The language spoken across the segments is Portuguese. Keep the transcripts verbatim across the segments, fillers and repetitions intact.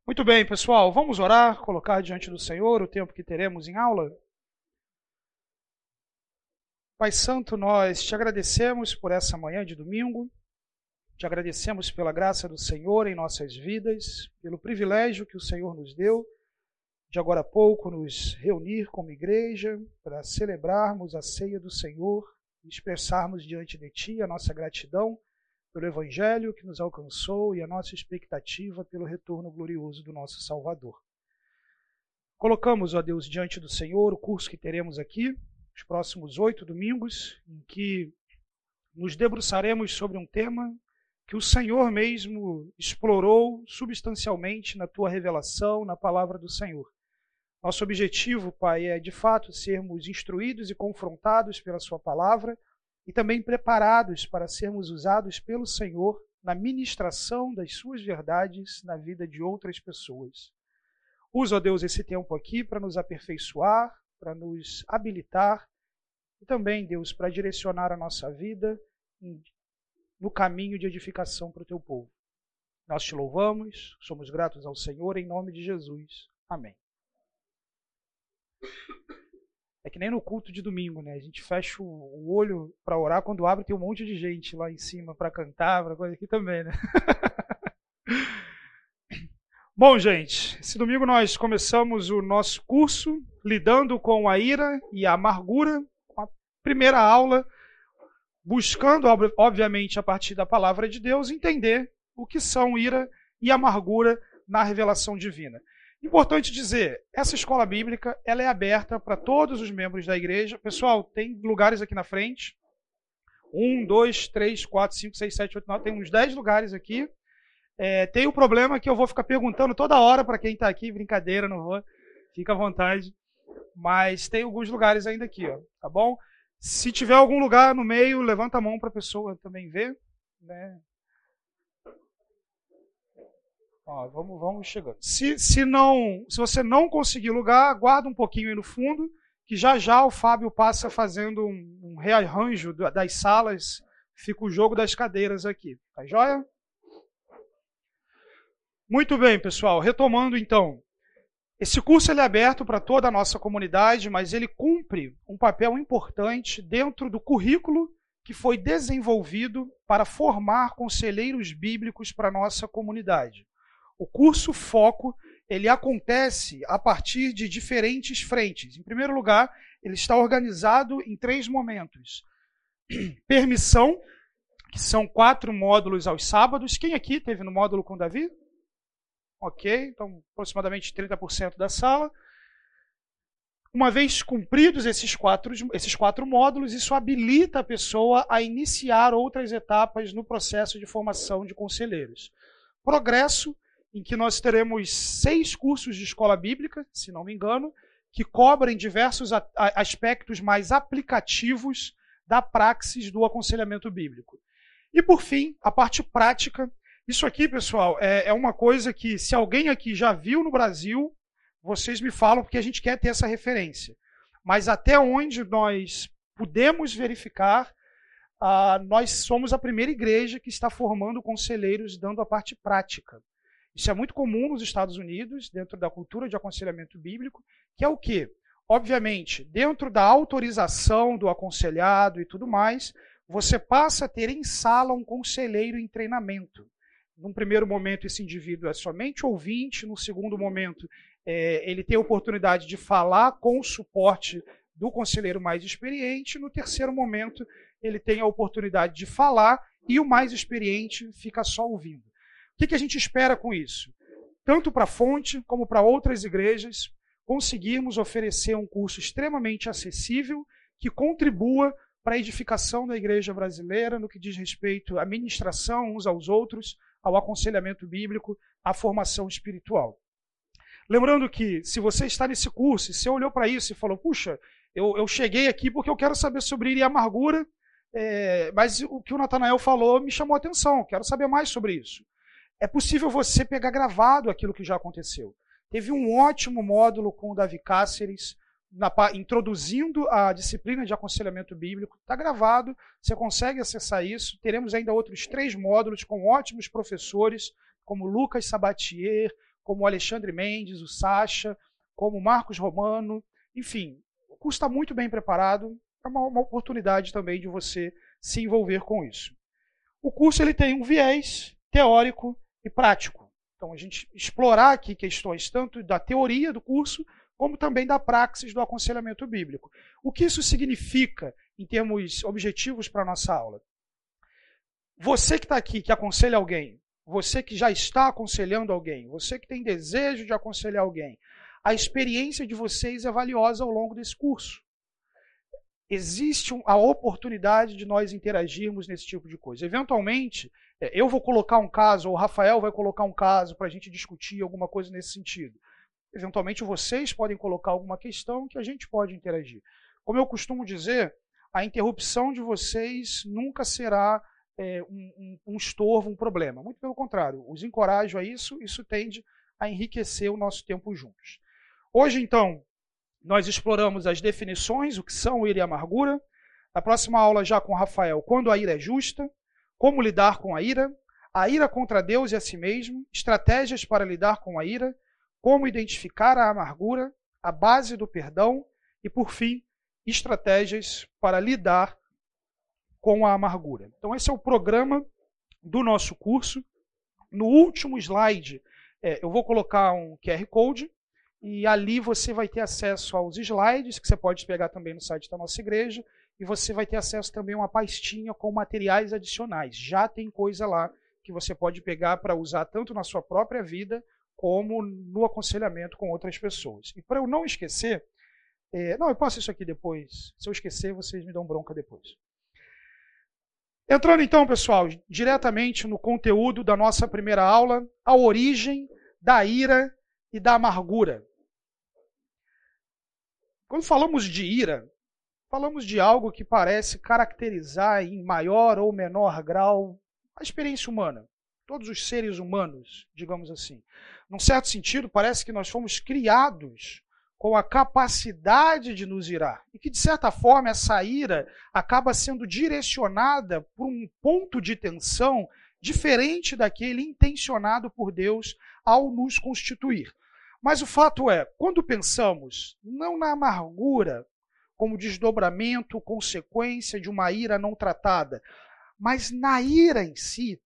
Muito bem, pessoal, vamos orar, colocar diante do Senhor o tempo que teremos em aula? Pai Santo, nós te agradecemos por essa manhã de domingo, te agradecemos pela graça do Senhor em nossas vidas, pelo privilégio que o Senhor nos deu de agora a pouco nos reunir como igreja para celebrarmos a ceia do Senhor e expressarmos diante de Ti a nossa gratidão pelo Evangelho que nos alcançou e a nossa expectativa pelo retorno glorioso do nosso Salvador. Colocamos, ó Deus, diante do Senhor o curso que teremos aqui, os próximos oito domingos, em que nos debruçaremos sobre um tema que o Senhor mesmo explorou substancialmente na Tua revelação, na palavra do Senhor. Nosso objetivo, Pai, é de fato sermos instruídos e confrontados pela Sua palavra, e também preparados para sermos usados pelo Senhor na ministração das suas verdades na vida de outras pessoas. Usa, ó Deus, esse tempo aqui para nos aperfeiçoar, para nos habilitar e também, Deus, para direcionar a nossa vida no caminho de edificação para o Teu povo. Nós te louvamos, somos gratos ao Senhor, em nome de Jesus. Amém. É que nem no culto de domingo, né? A gente fecha o olho para orar, quando abre tem um monte de gente lá em cima para cantar, para coisa aqui também, né? Bom, gente, esse domingo nós começamos o nosso curso lidando com a ira e a amargura, com a primeira aula, buscando, obviamente, a partir da palavra de Deus, entender o que são ira e amargura na revelação divina. Importante dizer, essa escola bíblica ela é aberta para todos os membros da igreja. Pessoal, tem lugares aqui na frente. Um, dois, três, quatro, cinco, seis, sete, oito, nove. Tem uns dez lugares aqui. É, tem o problema que eu vou ficar perguntando toda hora para quem está aqui. Brincadeira, não vou. Fica à vontade. Mas tem alguns lugares ainda aqui, ó, tá bom? Se tiver algum lugar no meio, levanta a mão para a pessoa também ver, né? Ó, vamos, vamos chegando. Se, se, não, se você não conseguir lugar, aguarda um pouquinho aí no fundo, que já já o Fábio passa fazendo um, um rearranjo das salas, fica o jogo das cadeiras aqui. Tá joia? Muito bem, pessoal. Retomando então. Esse curso ele é aberto para toda a nossa comunidade, mas ele cumpre um papel importante dentro do currículo que foi desenvolvido para formar conselheiros bíblicos para a nossa comunidade. O curso Foco, ele acontece a partir de diferentes frentes. Em primeiro lugar, ele está organizado em três momentos. Permissão, que são quatro módulos aos sábados. Quem aqui teve no módulo com o Davi? Ok, então aproximadamente trinta por cento da sala. Uma vez cumpridos esses quatro, esses quatro módulos, isso habilita a pessoa a iniciar outras etapas no processo de formação de conselheiros. Progresso, em que nós teremos seis cursos de escola bíblica, se não me engano, que cobrem diversos aspectos mais aplicativos da praxis do aconselhamento bíblico. E, por fim, a parte prática. Isso aqui, pessoal, é uma coisa que, se alguém aqui já viu no Brasil, vocês me falam, porque a gente quer ter essa referência. Mas até onde nós podemos verificar, uh, nós somos a primeira igreja que está formando conselheiros dando a parte prática. Isso é muito comum nos Estados Unidos, dentro da cultura de aconselhamento bíblico, que é o quê? Obviamente, dentro da autorização do aconselhado e tudo mais, você passa a ter em sala um conselheiro em treinamento. Num primeiro momento, esse indivíduo é somente ouvinte, no segundo momento, é, ele tem a oportunidade de falar com o suporte do conselheiro mais experiente, no terceiro momento, ele tem a oportunidade de falar e o mais experiente fica só ouvindo. O que, que a gente espera com isso? Tanto para a Fonte, como para outras igrejas, conseguirmos oferecer um curso extremamente acessível que contribua para a edificação da igreja brasileira no que diz respeito à ministração uns aos outros, ao aconselhamento bíblico, à formação espiritual. Lembrando que, se você está nesse curso, e você olhou para isso e falou, puxa, eu, eu cheguei aqui porque eu quero saber sobre ira e amargura, é, mas o que o Natanael falou me chamou a atenção, quero saber mais sobre isso. É possível você pegar gravado aquilo que já aconteceu. Teve um ótimo módulo com o Davi Cáceres, na, introduzindo a disciplina de aconselhamento bíblico. Está gravado, você consegue acessar isso. Teremos ainda outros três módulos com ótimos professores, como Lucas Sabatier, como o Alexandre Mendes, o Sacha, como o Marcos Romano, enfim, o curso está muito bem preparado, é uma, uma oportunidade também de você se envolver com isso. O curso ele tem um viés teórico e prático. Então, a gente explorar aqui questões tanto da teoria do curso, como também da praxis do aconselhamento bíblico. O que isso significa em termos objetivos para a nossa aula? Você que está aqui, que aconselha alguém, você que já está aconselhando alguém, você que tem desejo de aconselhar alguém, a experiência de vocês é valiosa ao longo desse curso. Existe a oportunidade de nós interagirmos nesse tipo de coisa. Eventualmente, eu vou colocar um caso, ou o Rafael vai colocar um caso para a gente discutir alguma coisa nesse sentido. Eventualmente, vocês podem colocar alguma questão que a gente pode interagir. Como eu costumo dizer, a interrupção de vocês nunca será é, um, um, um estorvo, um problema. Muito pelo contrário, os encorajo a isso, isso tende a enriquecer o nosso tempo juntos. Hoje, então, nós exploramos as definições, o que são ira e amargura. Na próxima aula, já com o Rafael, quando a ira é justa, como lidar com a ira, a ira contra Deus e a si mesmo, estratégias para lidar com a ira, como identificar a amargura, a base do perdão e, por fim, estratégias para lidar com a amargura. Então, esse é o programa do nosso curso. No último slide, é, eu vou colocar um Q R Code, e ali você vai ter acesso aos slides, que você pode pegar também no site da nossa igreja, e você vai ter acesso também a uma pastinha com materiais adicionais. Já tem coisa lá que você pode pegar para usar tanto na sua própria vida, como no aconselhamento com outras pessoas. E para eu não esquecer, é, não, eu passo isso aqui depois. Se eu esquecer, vocês me dão bronca depois. Entrando então, pessoal, diretamente no conteúdo da nossa primeira aula, a origem da ira e da amargura. Quando falamos de ira, falamos de algo que parece caracterizar em maior ou menor grau a experiência humana, todos os seres humanos, digamos assim. Num certo sentido, parece que nós fomos criados com a capacidade de nos irar, e que, de certa forma, essa ira acaba sendo direcionada por um ponto de tensão diferente daquele intencionado por Deus ao nos constituir. Mas o fato é, quando pensamos não na amargura como desdobramento, consequência de uma ira não tratada, mas na ira em si,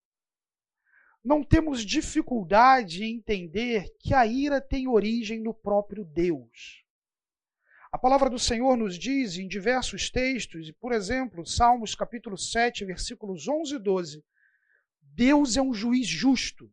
não temos dificuldade em entender que a ira tem origem no próprio Deus. A palavra do Senhor nos diz em diversos textos, por exemplo, Salmos capítulo sete, versículos onze e doze, Deus é um juiz justo,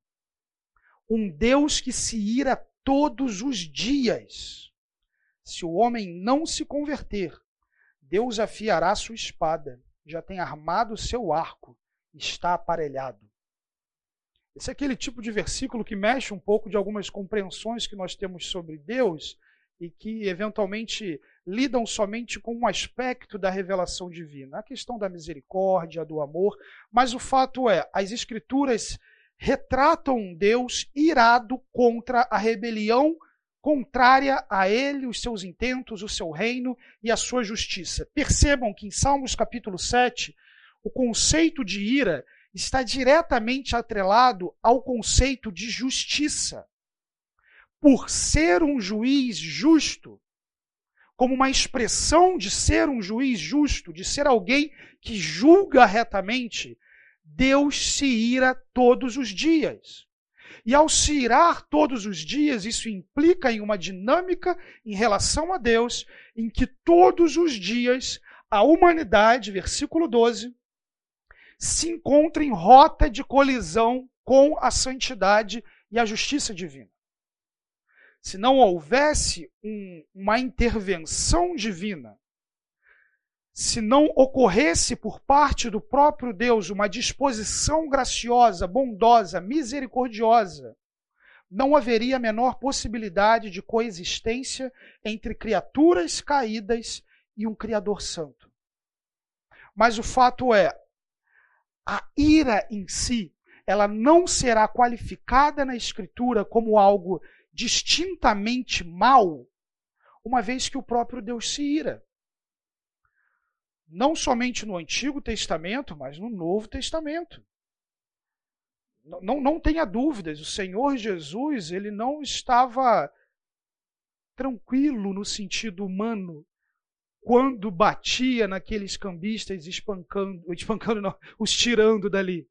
um Deus que se ira todos os dias. Se o homem não se converter, Deus afiará sua espada, já tem armado seu arco, está aparelhado. Esse é aquele tipo de versículo que mexe um pouco de algumas compreensões que nós temos sobre Deus e que, eventualmente, lidam somente com um aspecto da revelação divina, a questão da misericórdia, do amor, mas o fato é, as Escrituras retratam um Deus irado contra a rebelião contrária a ele, os seus intentos, o seu reino e a sua justiça. Percebam que em Salmos capítulo sete, o conceito de ira está diretamente atrelado ao conceito de justiça. Por ser um juiz justo, como uma expressão de ser um juiz justo, de ser alguém que julga retamente, Deus se ira todos os dias. E ao se irar todos os dias, isso implica em uma dinâmica em relação a Deus, em que todos os dias a humanidade, versículo doze, se encontra em rota de colisão com a santidade e a justiça divina. Se não houvesse um, uma intervenção divina, se não ocorresse por parte do próprio Deus uma disposição graciosa, bondosa, misericordiosa, não haveria a menor possibilidade de coexistência entre criaturas caídas e um Criador santo. Mas o fato é, a ira em si, ela não será qualificada na Escritura como algo distintamente mal, uma vez que o próprio Deus se ira. Não somente no Antigo Testamento, mas no Novo Testamento. não, não tenha dúvidas, o Senhor Jesus, ele não estava tranquilo no sentido humano quando batia naqueles cambistas, espancando, espancando não, os tirando dali.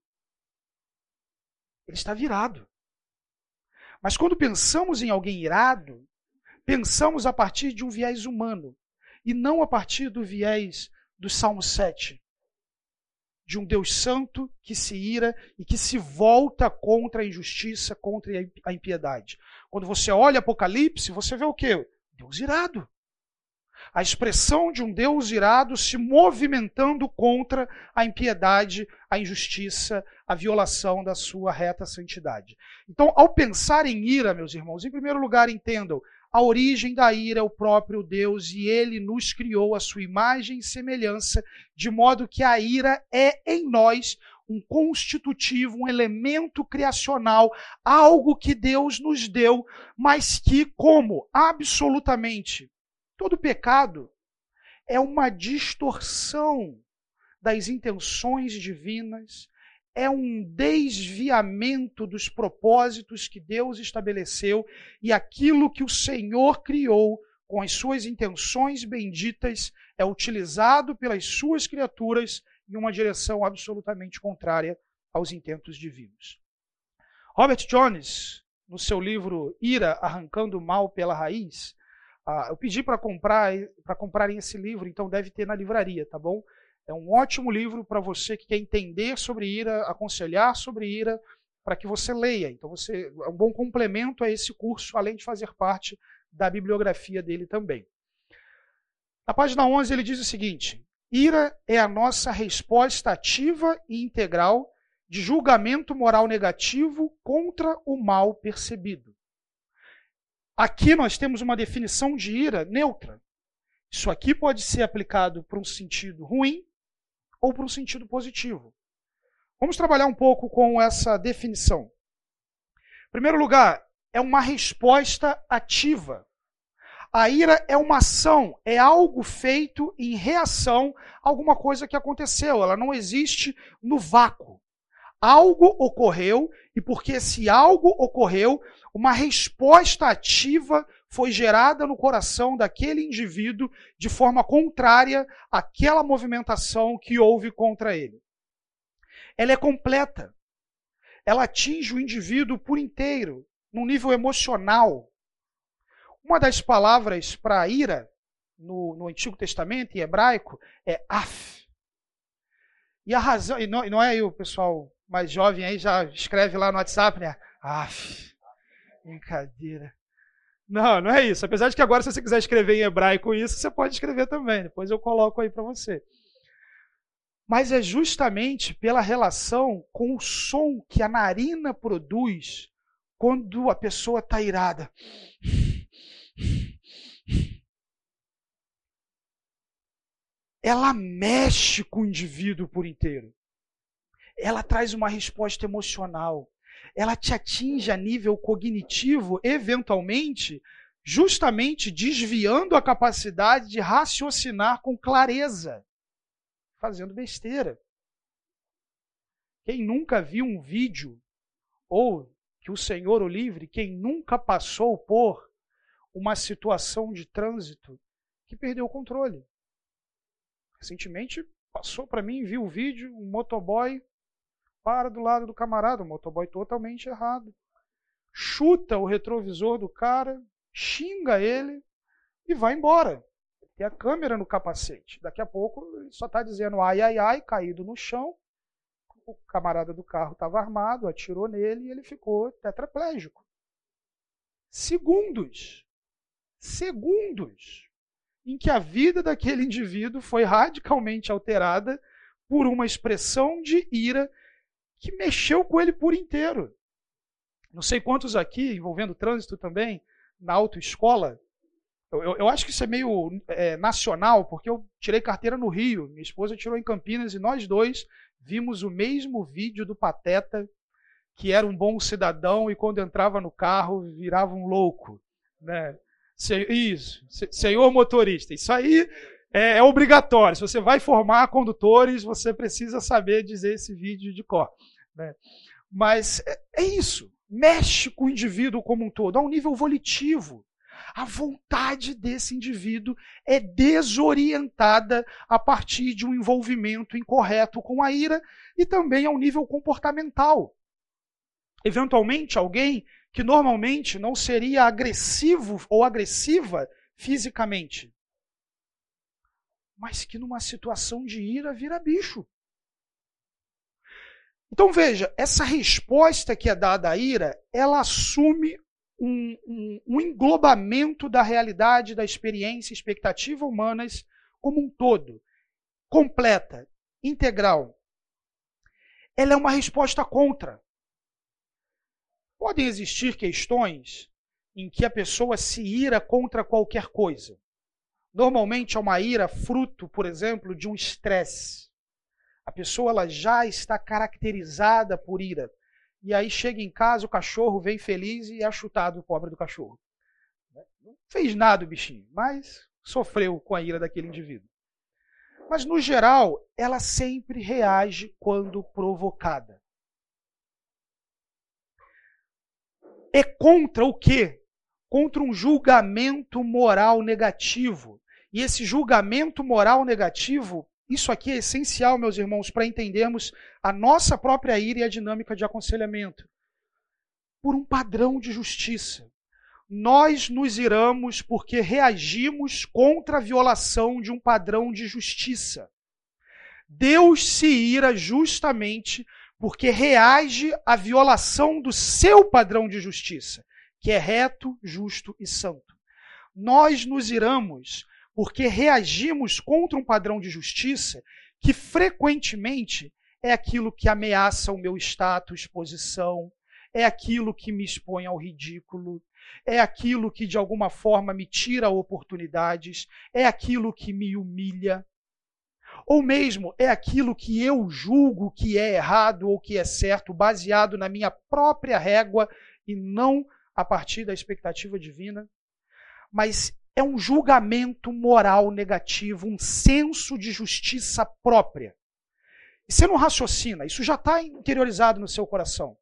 Ele está virado. Mas quando pensamos em alguém irado, pensamos a partir de um viés humano, e não a partir do viés do Salmo sete. De um Deus santo que se ira e que se volta contra a injustiça, contra a impiedade. Quando você olha Apocalipse, você vê o quê? Deus irado. A expressão de um Deus irado se movimentando contra a impiedade, a injustiça, a violação da sua reta santidade. Então, ao pensar em ira, meus irmãos, em primeiro lugar, entendam, a origem da ira é o próprio Deus e ele nos criou a sua imagem e semelhança, de modo que a ira é em nós um constitutivo, um elemento criacional, algo que Deus nos deu, mas que, como absolutamente todo pecado, é uma distorção das intenções divinas, é um desviamento dos propósitos que Deus estabeleceu e aquilo que o Senhor criou com as suas intenções benditas é utilizado pelas suas criaturas em uma direção absolutamente contrária aos intentos divinos. Robert Jones, no seu livro Ira, Arrancando o Mal pela Raiz, uh, eu pedi para comprar, para comprarem esse livro, então deve ter na livraria, tá bom? É um ótimo livro para você que quer entender sobre ira, aconselhar sobre ira, para que você leia. Então você é um bom complemento a esse curso, além de fazer parte da bibliografia dele também. Na página onze ele diz o seguinte: ira é a nossa resposta ativa e integral de julgamento moral negativo contra o mal percebido. Aqui nós temos uma definição de ira neutra. Isso aqui pode ser aplicado para um sentido ruim ou para um sentido positivo. Vamos trabalhar um pouco com essa definição. Em primeiro lugar, é uma resposta ativa. A ira é uma ação, é algo feito em reação a alguma coisa que aconteceu. Ela não existe no vácuo. Algo ocorreu, e porque esse algo ocorreu, uma resposta ativa foi gerada no coração daquele indivíduo de forma contrária àquela movimentação que houve contra ele. Ela é completa. Ela atinge o indivíduo por inteiro, num nível emocional. Uma das palavras para ira, no, no Antigo Testamento, em hebraico, é af. E a razão, e não, e não é eu, pessoal mais jovem aí, já escreve lá no WhatsApp, né? Af, brincadeira. Não, não é isso. Apesar de que agora, se você quiser escrever em hebraico isso, você pode escrever também. Depois eu coloco aí para você. Mas é justamente pela relação com o som que a narina produz quando a pessoa está irada. Ela mexe com o indivíduo por inteiro. Ela traz uma resposta emocional. Ela te atinge a nível cognitivo, eventualmente, justamente desviando a capacidade de raciocinar com clareza, fazendo besteira. Quem nunca viu um vídeo, ou que o Senhor o livre, quem nunca passou por uma situação de trânsito que perdeu o controle? Recentemente passou para mim, viu o vídeo, um motoboy para do lado do camarada, o motoboy totalmente errado. Chuta o retrovisor do cara, xinga ele e vai embora. Tem a câmera no capacete. Daqui a pouco ele só está dizendo ai, ai, ai, caído no chão. O camarada do carro estava armado, atirou nele e ele ficou tetraplégico. Segundos. Segundos em que a vida daquele indivíduo foi radicalmente alterada por uma expressão de ira que mexeu com ele por inteiro. Não sei quantos aqui, envolvendo trânsito também, na autoescola, eu, eu, eu acho que isso é meio é, nacional, porque eu tirei carteira no Rio, minha esposa tirou em Campinas, e nós dois vimos o mesmo vídeo do Pateta, que era um bom cidadão e quando entrava no carro virava um louco. Né? Isso, senhor motorista, isso aí é, é obrigatório. Se você vai formar condutores, você precisa saber dizer esse vídeo de cor. Né? Mas é, é isso. Mexe com o indivíduo como um todo, a um nível volitivo. A vontade desse indivíduo é desorientada a partir de um envolvimento incorreto com a ira e também ao nível comportamental. Eventualmente, alguém que normalmente não seria agressivo ou agressiva fisicamente, mas que numa situação de ira vira bicho. Então veja, essa resposta que é dada à ira, ela assume um, um, um englobamento da realidade, da experiência e expectativa humanas como um todo, completa, integral. Ela é uma resposta contra. Podem existir questões em que a pessoa se ira contra qualquer coisa. Normalmente é uma ira fruto, por exemplo, de um estresse. A pessoa ela já está caracterizada por ira. E aí chega em casa, o cachorro vem feliz e é chutado o pobre do cachorro. Não fez nada o bichinho, mas sofreu com a ira daquele indivíduo. Mas, no geral, ela sempre reage quando provocada. É contra o quê? Contra um julgamento moral negativo. E esse julgamento moral negativo, isso aqui é essencial, meus irmãos, para entendermos a nossa própria ira e a dinâmica de aconselhamento. Por um padrão de justiça. Nós nos iramos porque reagimos contra a violação de um padrão de justiça. Deus se ira justamente porque reage à violação do seu padrão de justiça, que é reto, justo e santo. Nós nos iramos porque reagimos contra um padrão de justiça que frequentemente é aquilo que ameaça o meu status, posição, é aquilo que me expõe ao ridículo, é aquilo que de alguma forma me tira oportunidades, é aquilo que me humilha, ou mesmo é aquilo que eu julgo que é errado ou que é certo, baseado na minha própria régua e não a partir da expectativa divina. Mas é um julgamento moral negativo, um senso de justiça própria. E você não raciocina, isso já está interiorizado no seu coração.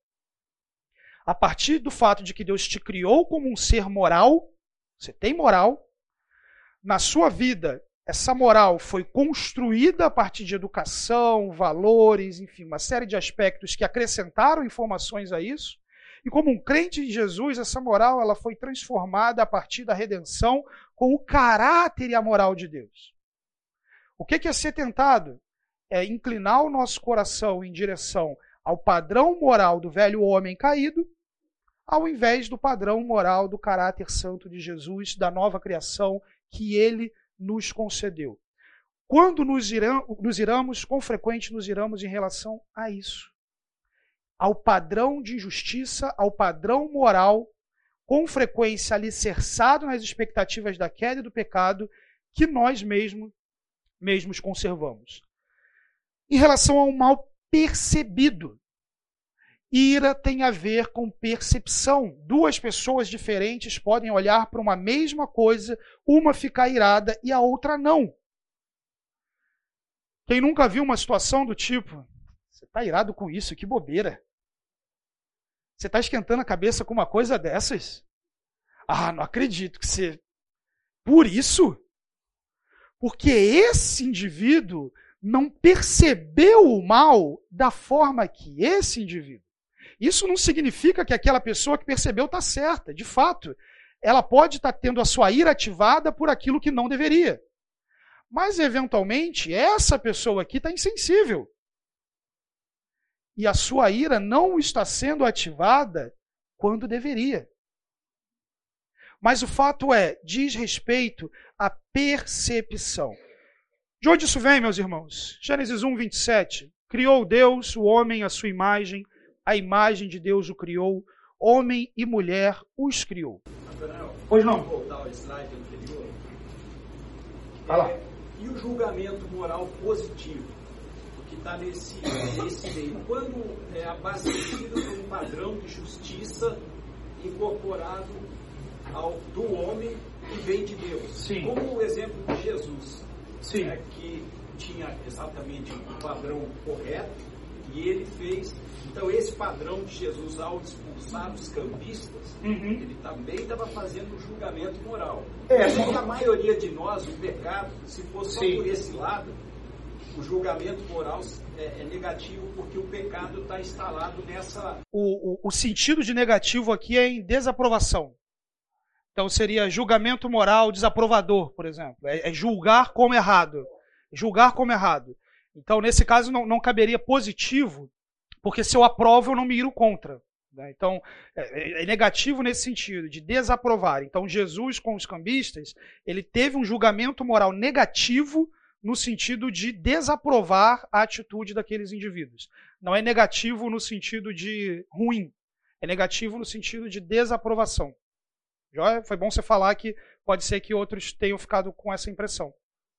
A partir do fato de que Deus te criou como um ser moral, você tem moral, na sua vida, essa moral foi construída a partir de educação, valores, enfim, uma série de aspectos que acrescentaram informações a isso. E como um crente em Jesus, essa moral ela foi transformada a partir da redenção com o caráter e a moral de Deus. O que é ser tentado? É inclinar o nosso coração em direção ao padrão moral do velho homem caído, ao invés do padrão moral do caráter santo de Jesus, da nova criação que ele nos concedeu. Quando nos, iram, nos iramos, com frequência nos iramos em relação a isso. Ao padrão de injustiça, ao padrão moral, com frequência alicerçado nas expectativas da queda e do pecado, que nós mesmos, mesmos conservamos. Em relação ao mal percebido, ira tem a ver com percepção. Duas pessoas diferentes podem olhar para uma mesma coisa, uma ficar irada e a outra não. Quem nunca viu uma situação do tipo, você está irado com isso, que bobeira. Você está esquentando a cabeça com uma coisa dessas? Ah, não acredito que você... Por isso? Porque esse indivíduo não percebeu o mal da forma que esse indivíduo. Isso não significa que aquela pessoa que percebeu está certa. De fato, ela pode estar tendo a sua ira ativada por aquilo que não deveria. Mas, eventualmente, essa pessoa aqui está insensível. E a sua ira não está sendo ativada quando deveria. Mas o fato é, diz respeito à percepção. De onde isso vem, meus irmãos? Gênesis um, vinte e sete. Criou Deus o homem à sua imagem, a imagem de Deus o criou, homem e mulher os criou. Abraão, pois não. Vou voltar ao slide anterior. Vai lá. É, e o julgamento moral positivo, que está nesse, nesse meio. Quando é abastecido por um padrão de justiça incorporado ao do homem que vem de Deus. Sim. Como o exemplo de Jesus. Sim. É, que tinha exatamente o padrão correto, E ele fez... Então, esse padrão de Jesus, ao expulsar os cambistas, uhum. ele também estava fazendo um julgamento moral. É, só que a maioria de nós, o pecado, se fosse só Sim. por esse lado, o julgamento moral é, é negativo, porque o pecado está instalado nessa... O, o, o sentido de negativo aqui é em desaprovação. Então seria julgamento moral desaprovador, por exemplo. É, é julgar como errado. Julgar como errado. Então, nesse caso, não, não caberia positivo, porque se eu aprovo, eu não me iro contra. Né? Então, é, é negativo nesse sentido, de desaprovar. Então, Jesus, com os cambistas, ele teve um julgamento moral negativo no sentido de desaprovar a atitude daqueles indivíduos. Não é negativo no sentido de ruim. É negativo no sentido de desaprovação. Já foi bom você falar que pode ser que outros tenham ficado com essa impressão.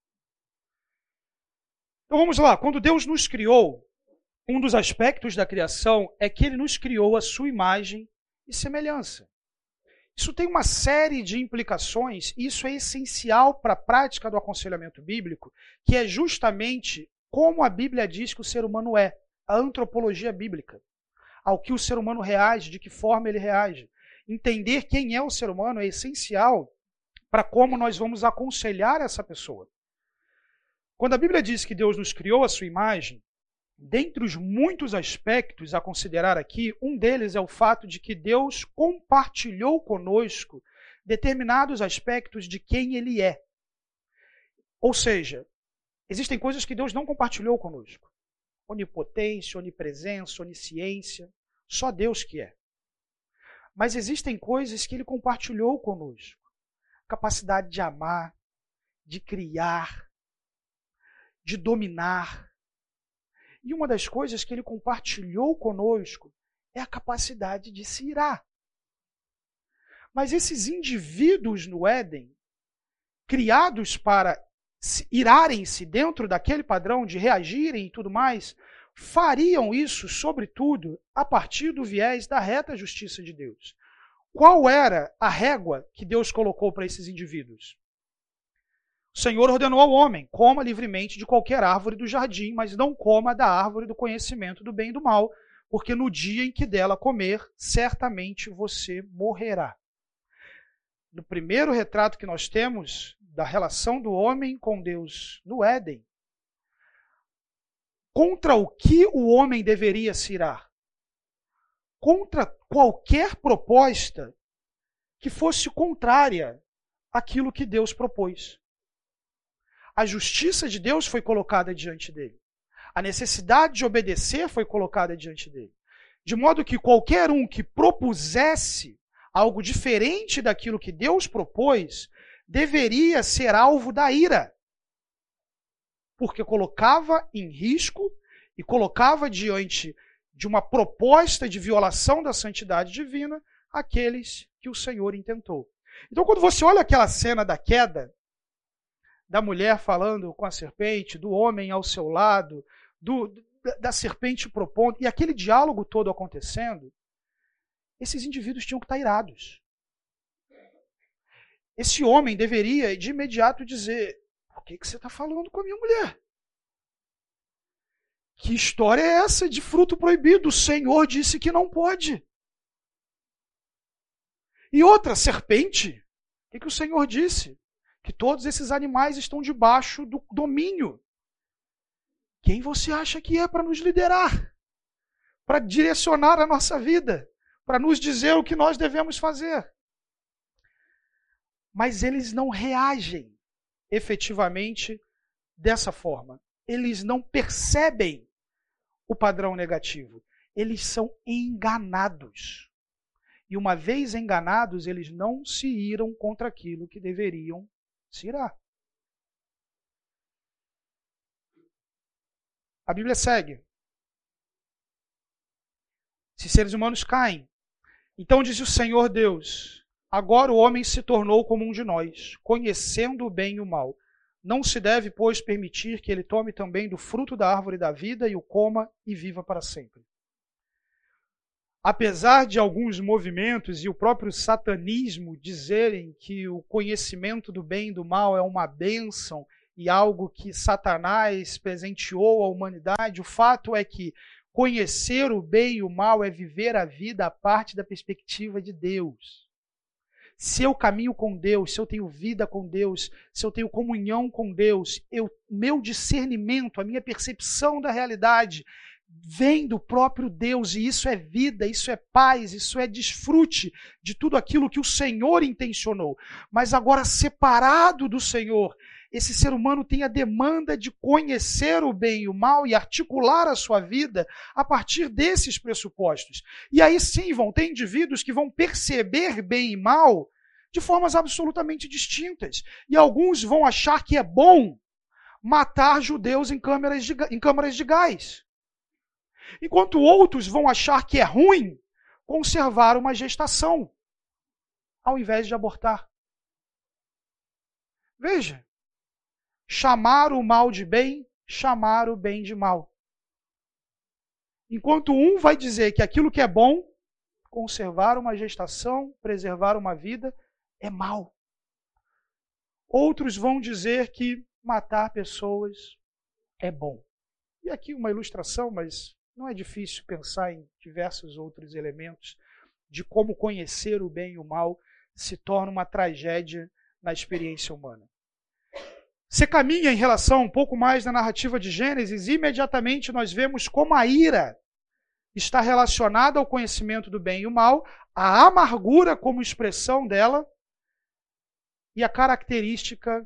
Então, vamos lá. Quando Deus nos criou, um dos aspectos da criação é que ele nos criou à sua imagem e semelhança. Isso tem uma série de implicações, e isso é essencial para a prática do aconselhamento bíblico, que é justamente como a Bíblia diz que o ser humano é, a antropologia bíblica, ao que o ser humano reage, de que forma ele reage. Entender quem é o ser humano é essencial para como nós vamos aconselhar essa pessoa. Quando a Bíblia diz que Deus nos criou à sua imagem, dentre os muitos aspectos a considerar aqui, um deles é o fato de que Deus compartilhou conosco determinados aspectos de quem Ele é. Ou seja, existem coisas que Deus não compartilhou conosco. Onipotência, onipresença, onisciência, só Deus que é. Mas existem coisas que Ele compartilhou conosco. Capacidade de amar, de criar, de dominar. E uma das coisas que ele compartilhou conosco é a capacidade de se irar. Mas esses indivíduos no Éden, criados para irarem-se dentro daquele padrão de reagirem e tudo mais, fariam isso, sobretudo, a partir do viés da reta justiça de Deus. Qual era a régua que Deus colocou para esses indivíduos? O Senhor ordenou ao homem, coma livremente de qualquer árvore do jardim, mas não coma da árvore do conhecimento do bem e do mal, porque no dia em que dela comer, certamente você morrerá. No primeiro retrato que nós temos da relação do homem com Deus no Éden, contra o que o homem deveria se irar? Contra qualquer proposta que fosse contrária àquilo que Deus propôs. A justiça de Deus foi colocada diante dele. A necessidade de obedecer foi colocada diante dele. De modo que qualquer um que propusesse algo diferente daquilo que Deus propôs, deveria ser alvo da ira. Porque colocava em risco e colocava diante de uma proposta de violação da santidade divina aqueles que o Senhor intentou. Então, quando você olha aquela cena da queda, da mulher falando com a serpente, do homem ao seu lado, do, da serpente propondo, e aquele diálogo todo acontecendo, esses indivíduos tinham que estar irados. Esse homem deveria, de imediato, dizer: por que, que você está falando com a minha mulher? Que história é essa de fruto proibido? O Senhor disse que não pode. E outra, serpente? O que, que o Senhor disse? Que todos esses animais estão debaixo do domínio. Quem você acha que é para nos liderar? Para direcionar a nossa vida? Para nos dizer o que nós devemos fazer? Mas eles não reagem efetivamente dessa forma. Eles não percebem o padrão negativo. Eles são enganados. E uma vez enganados, eles não se iram contra aquilo que deveriam se irar. A Bíblia segue. Se seres humanos caem, então diz o Senhor Deus: agora o homem se tornou como um de nós, conhecendo o bem e o mal. Não se deve, pois, permitir que ele tome também do fruto da árvore da vida e o coma e viva para sempre. Apesar de alguns movimentos e o próprio satanismo dizerem que o conhecimento do bem e do mal é uma bênção e algo que Satanás presenteou à humanidade, o fato é que Conhecer o bem e o mal é viver a vida a parte da perspectiva de Deus. Se eu caminho com Deus, se eu tenho vida com Deus, se eu tenho comunhão com Deus, eu, meu discernimento, a minha percepção da realidade vem do próprio Deus, e isso é vida, isso é paz, isso é desfrute de tudo aquilo que o Senhor intencionou. Mas agora, separado do Senhor, esse ser humano tem a demanda de conhecer o bem e o mal e articular a sua vida a partir desses pressupostos. E aí sim vão ter indivíduos que vão perceber bem e mal de formas absolutamente distintas. E alguns vão achar que é bom matar judeus em câmaras de, em câmaras de gás. Enquanto outros vão achar que é ruim conservar uma gestação, ao invés de abortar. Veja, chamar o mal de bem, chamar o bem de mal. Enquanto um vai dizer que aquilo que é bom, conservar uma gestação, preservar uma vida, é mal. Outros vão dizer que matar pessoas é bom. E aqui uma ilustração, mas não é difícil pensar em diversos outros elementos de como conhecer o bem e o mal se torna uma tragédia na experiência humana. Você caminha em relação um pouco mais na narrativa de Gênesis, e imediatamente nós vemos como a ira está relacionada ao conhecimento do bem e o mal, a amargura como expressão dela e a característica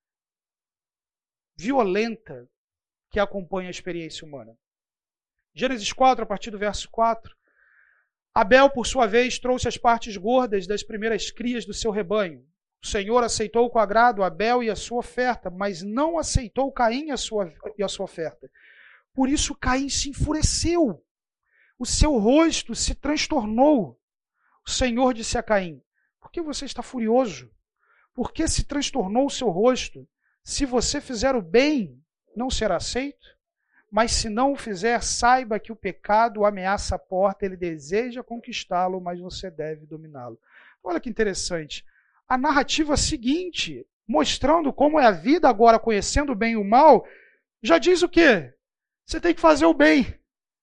violenta que acompanha a experiência humana. Gênesis quatro, a partir do verso quatro. Abel, por sua vez, trouxe as partes gordas das primeiras crias do seu rebanho. O Senhor aceitou com agrado Abel e a sua oferta, mas não aceitou Caim e a sua, e a sua oferta. Por isso Caim se enfureceu. O seu rosto se transtornou. O Senhor disse a Caim: por que você está furioso? Por que se transtornou o seu rosto? Se você fizer o bem, não será aceito? Mas se não o fizer, saiba que o pecado ameaça a porta, ele deseja conquistá-lo, mas você deve dominá-lo. Olha que interessante. A narrativa seguinte, mostrando como é a vida agora, conhecendo o bem e o mal, já diz o quê? Você tem que fazer o bem.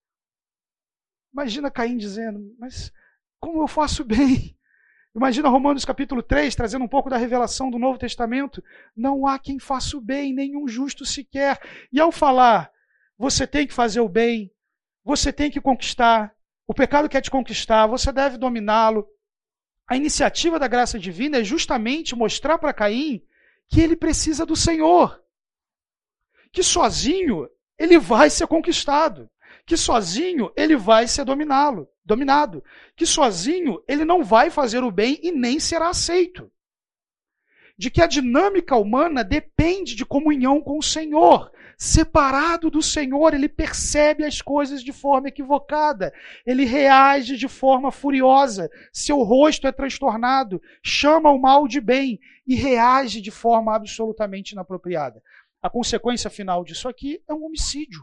Imagina Caim dizendo: mas como eu faço bem? Imagina Romanos capítulo três, trazendo um pouco da revelação do Novo Testamento. Não há quem faça o bem, nenhum justo sequer. E ao falar, você tem que fazer o bem, você tem que conquistar, o pecado quer te conquistar, você deve dominá-lo. A iniciativa da graça divina é justamente mostrar para Caim que ele precisa do Senhor, que sozinho ele vai ser conquistado, que sozinho ele vai ser dominá-lo, dominado, que sozinho ele não vai fazer o bem e nem será aceito. De que a dinâmica humana depende de comunhão com o Senhor. Separado do Senhor, ele percebe as coisas de forma equivocada, ele reage de forma furiosa, seu rosto é transtornado, chama o mal de bem e reage de forma absolutamente inapropriada. A consequência final disso aqui é um homicídio.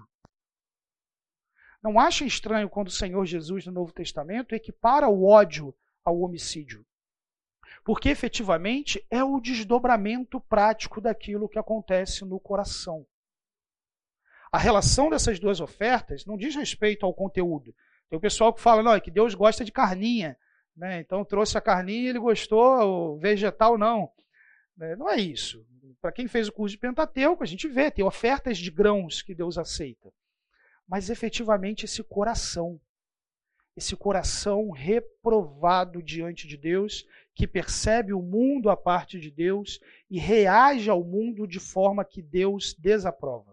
Não acha estranho quando o Senhor Jesus, no Novo Testamento, equipara o ódio ao homicídio? Porque, efetivamente, é o desdobramento prático daquilo que acontece no coração. A relação dessas duas ofertas não diz respeito ao conteúdo. Tem o pessoal que fala, não, é que Deus gosta de carninha, né? Então trouxe a carninha e ele gostou, o vegetal não. Não é isso. Para quem fez o curso de Pentateuco, a gente vê, tem ofertas de grãos que Deus aceita. Mas efetivamente esse coração, esse coração reprovado diante de Deus, que percebe o mundo à parte de Deus e reage ao mundo de forma que Deus desaprova.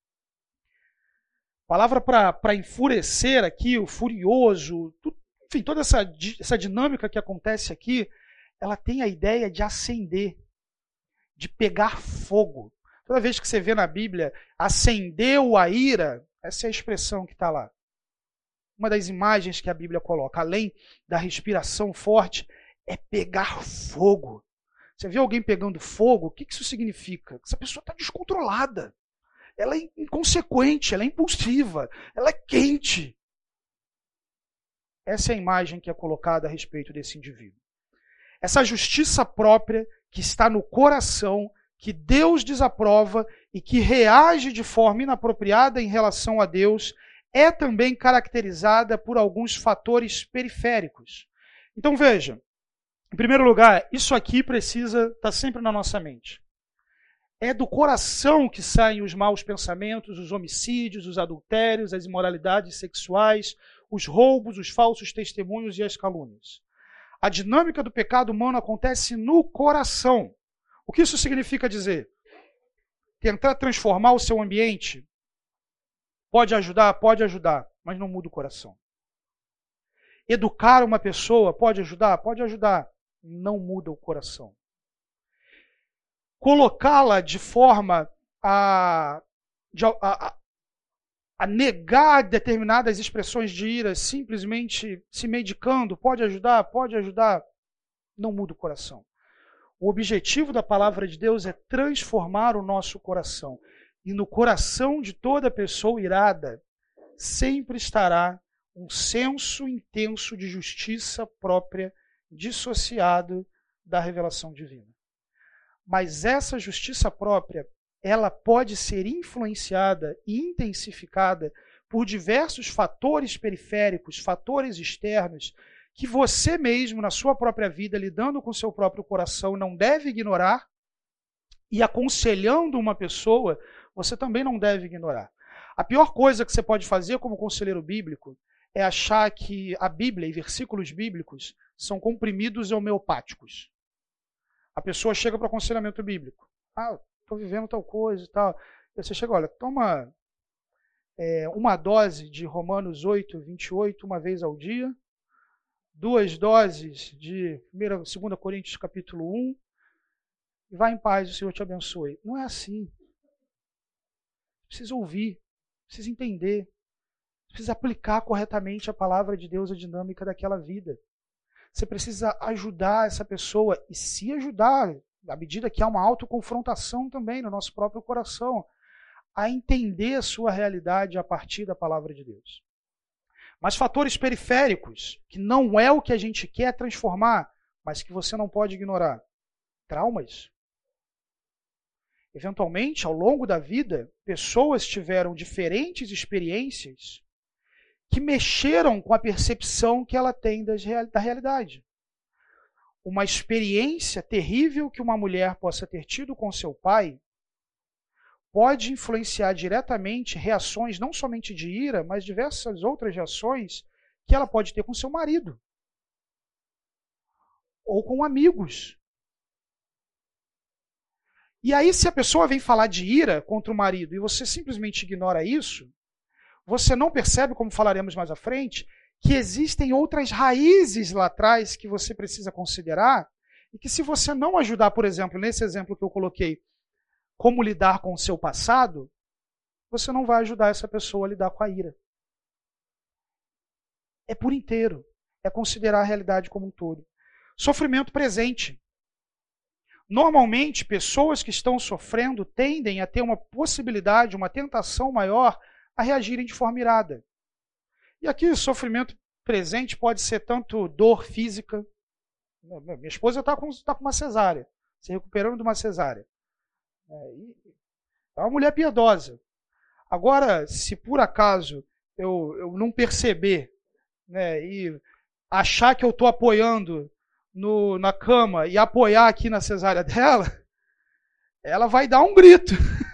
A palavra para enfurecer aqui, o furioso, tudo, enfim, toda essa, essa dinâmica que acontece aqui, ela tem a ideia de acender, de pegar fogo. Toda vez que você vê na Bíblia, acendeu a ira, essa é a expressão que está lá. Uma das imagens que a Bíblia coloca, além da respiração forte, é pegar fogo. Você vê alguém pegando fogo, o que isso significa? Essa pessoa está descontrolada. Ela é inconsequente, ela é impulsiva, ela é quente. Essa é a imagem que é colocada a respeito desse indivíduo. Essa justiça própria que está no coração, que Deus desaprova e que reage de forma inapropriada em relação a Deus, é também caracterizada por alguns fatores periféricos. Então veja, em primeiro lugar, isso aqui precisa estar sempre na nossa mente. É do coração que saem os maus pensamentos, os homicídios, os adultérios, as imoralidades sexuais, os roubos, os falsos testemunhos e as calúnias. A dinâmica do pecado humano acontece no coração. O que isso significa dizer? Tentar transformar o seu ambiente pode ajudar? Pode ajudar, mas não muda o coração. Educar uma pessoa pode ajudar? Pode ajudar, não muda o coração. Colocá-la de forma a, de, a, a negar determinadas expressões de ira, simplesmente se medicando, pode ajudar? Pode ajudar, não muda o coração. O objetivo da palavra de Deus é transformar o nosso coração. E no coração de toda pessoa irada sempre estará um senso intenso de justiça própria, dissociado da revelação divina. Mas essa justiça própria, ela pode ser influenciada e intensificada por diversos fatores periféricos, fatores externos, que você mesmo, na sua própria vida, lidando com o seu próprio coração, não deve ignorar, e aconselhando uma pessoa, você também não deve ignorar. A pior coisa que você pode fazer como conselheiro bíblico é achar que a Bíblia e versículos bíblicos são comprimidos homeopáticos. A pessoa chega para o aconselhamento bíblico. Ah, estou vivendo tal coisa e tal. E você chega, olha, toma é, uma dose de Romanos oito, vinte e oito, uma vez ao dia, duas doses de primeira, segunda Coríntios capítulo um, e vai em paz, o Senhor te abençoe. Não é assim. Precisa ouvir, precisa entender, precisa aplicar corretamente a palavra de Deus, a dinâmica daquela vida. Você precisa ajudar essa pessoa e se ajudar, à medida que há uma autoconfrontação também no nosso próprio coração, a entender a sua realidade a partir da palavra de Deus. Mas fatores periféricos, que não é o que a gente quer transformar, mas que você não pode ignorar. Traumas. Eventualmente, ao longo da vida, pessoas tiveram diferentes experiências que mexeram com a percepção que ela tem da realidade. Uma experiência terrível que uma mulher possa ter tido com seu pai pode influenciar diretamente reações não somente de ira, mas diversas outras reações que ela pode ter com seu marido ou com amigos. E aí, se a pessoa vem falar de ira contra o marido e você simplesmente ignora isso, você não percebe, como falaremos mais à frente, que existem outras raízes lá atrás que você precisa considerar e que se você não ajudar, por exemplo, nesse exemplo que eu coloquei, como lidar com o seu passado, você não vai ajudar essa pessoa a lidar com a ira. É por inteiro. É considerar a realidade como um todo. Sofrimento presente. Normalmente, pessoas que estão sofrendo tendem a ter uma possibilidade, uma tentação maior a reagirem de forma irada. E aqui o sofrimento presente pode ser tanto dor física. Minha esposa está com, tá com uma cesárea, se recuperando de uma cesárea. É uma mulher piedosa. Agora, se por acaso eu, eu não perceber, né, e achar que eu estou apoiando no, na cama e apoiar aqui na cesárea dela, ela vai dar um grito.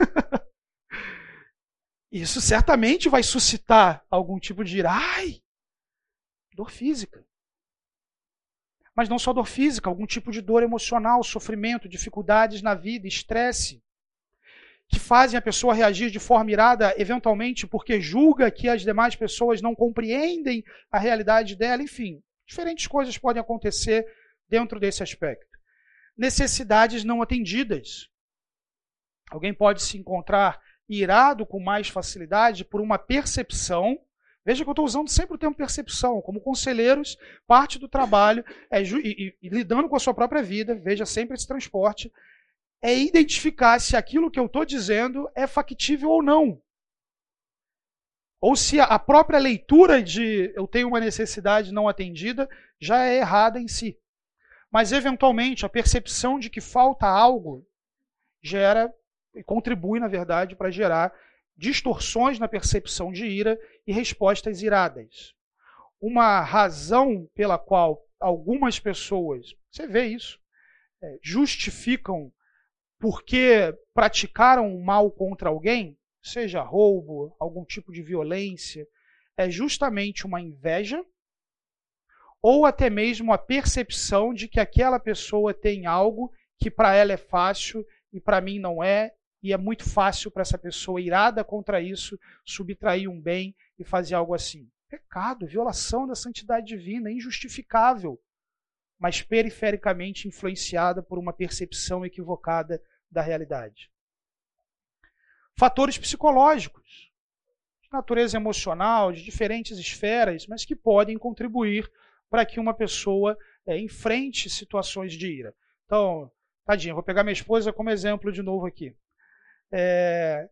Isso certamente vai suscitar algum tipo de ira. Ai! Dor física. Mas não só dor física, algum tipo de dor emocional, sofrimento, dificuldades na vida, estresse, que fazem a pessoa reagir de forma irada, eventualmente porque julga que as demais pessoas não compreendem a realidade dela. Enfim, diferentes coisas podem acontecer dentro desse aspecto. Necessidades não atendidas. Alguém pode se encontrar irado com mais facilidade por uma percepção. Veja que eu estou usando sempre o termo percepção. Como conselheiros, parte do trabalho, é, e, e, e lidando com a sua própria vida, veja sempre esse transporte, é identificar se aquilo que eu estou dizendo é factível ou não. Ou se a própria leitura de eu tenho uma necessidade não atendida já é errada em si. Mas, eventualmente, a percepção de que falta algo gera e contribui, na verdade, para gerar distorções na percepção de ira e respostas iradas. Uma razão pela qual algumas pessoas, você vê isso, é, justificam porque praticaram um mal contra alguém, seja roubo, algum tipo de violência, é justamente uma inveja ou até mesmo a percepção de que aquela pessoa tem algo que para ela é fácil e para mim não é, e é muito fácil para essa pessoa irada contra isso subtrair um bem e fazer algo assim. Pecado, violação da santidade divina, injustificável, mas perifericamente influenciada por uma percepção equivocada da realidade. Fatores psicológicos, de natureza emocional, de diferentes esferas, mas que podem contribuir para que uma pessoa é, enfrente situações de ira. Então, tadinha, vou pegar minha esposa como exemplo de novo aqui. É,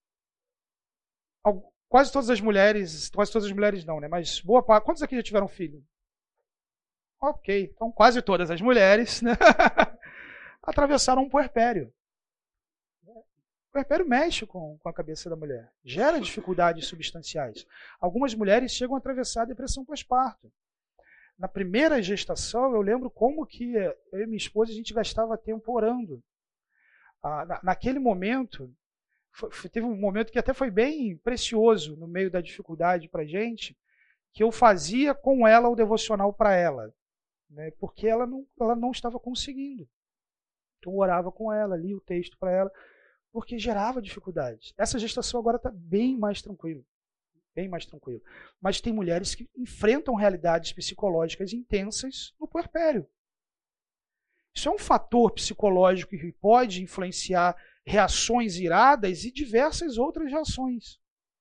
quase todas as mulheres, quase todas as mulheres não, né? Mas boa parte, quantos aqui já tiveram filho? Ok, então quase todas as mulheres, né? atravessaram um puerpério. O puerpério mexe com, com a cabeça da mulher, gera dificuldades substanciais. Algumas mulheres chegam a atravessar a depressão pós-parto. Na primeira gestação, eu lembro como que eu e minha esposa a gente gastava tempo orando. Ah, na, naquele momento, foi, teve um momento que até foi bem precioso no meio da dificuldade para a gente, que eu fazia com ela o devocional para ela, né, porque ela não, ela não estava conseguindo. Então eu orava com ela, lia o texto para ela, porque gerava dificuldades. Essa gestação agora está bem mais tranquila. Bem mais tranquilo. Mas tem mulheres que enfrentam realidades psicológicas intensas no puerpério. Isso é um fator psicológico que pode influenciar reações iradas e diversas outras reações.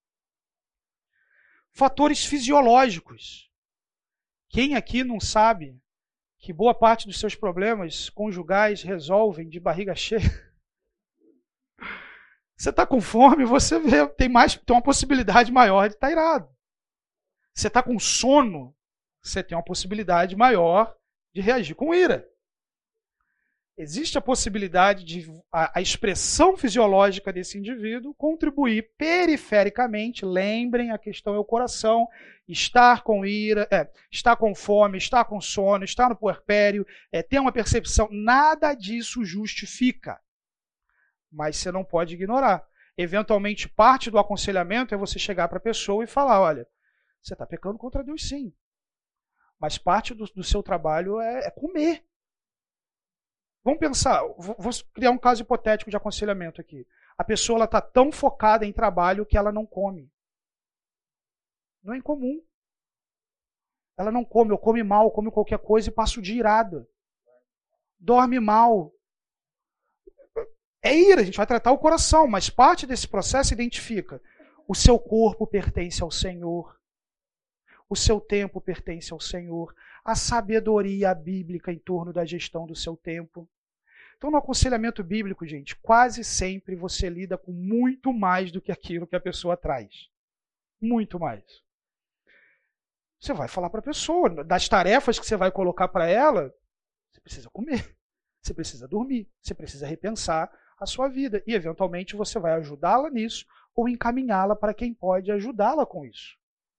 Fatores fisiológicos. Quem aqui não sabe que boa parte dos seus problemas conjugais resolvem de barriga cheia? Você está com fome, você vê, tem, mais, tem uma possibilidade maior de estar irado. Você está com sono, você tem uma possibilidade maior de reagir com ira. Existe a possibilidade de a, a expressão fisiológica desse indivíduo contribuir perifericamente, lembrem, a questão é o coração, estar com ira, é, estar com fome, estar com sono, estar no puerpério, é, ter uma percepção, nada disso justifica. Mas você não pode ignorar. Eventualmente, parte do aconselhamento é você chegar para a pessoa e falar, olha, você está pecando contra Deus sim, mas parte do, do seu trabalho é, é comer. Vamos pensar, vou, vou criar um caso hipotético de aconselhamento aqui. A pessoa está tão focada em trabalho que ela não come. Não é incomum. Ela não come, ou come mal, come qualquer coisa e passa o dia irada. Dorme mal. É ira, a gente vai tratar o coração, mas parte desse processo identifica. O seu corpo pertence ao Senhor. O seu tempo pertence ao Senhor. A sabedoria bíblica em torno da gestão do seu tempo. Então, no aconselhamento bíblico, gente, quase sempre você lida com muito mais do que aquilo que a pessoa traz. Muito mais. Você vai falar para a pessoa, das tarefas que você vai colocar para ela, você precisa comer, você precisa dormir, você precisa repensar a sua vida. E, eventualmente, você vai ajudá-la nisso ou encaminhá-la para quem pode ajudá-la com isso.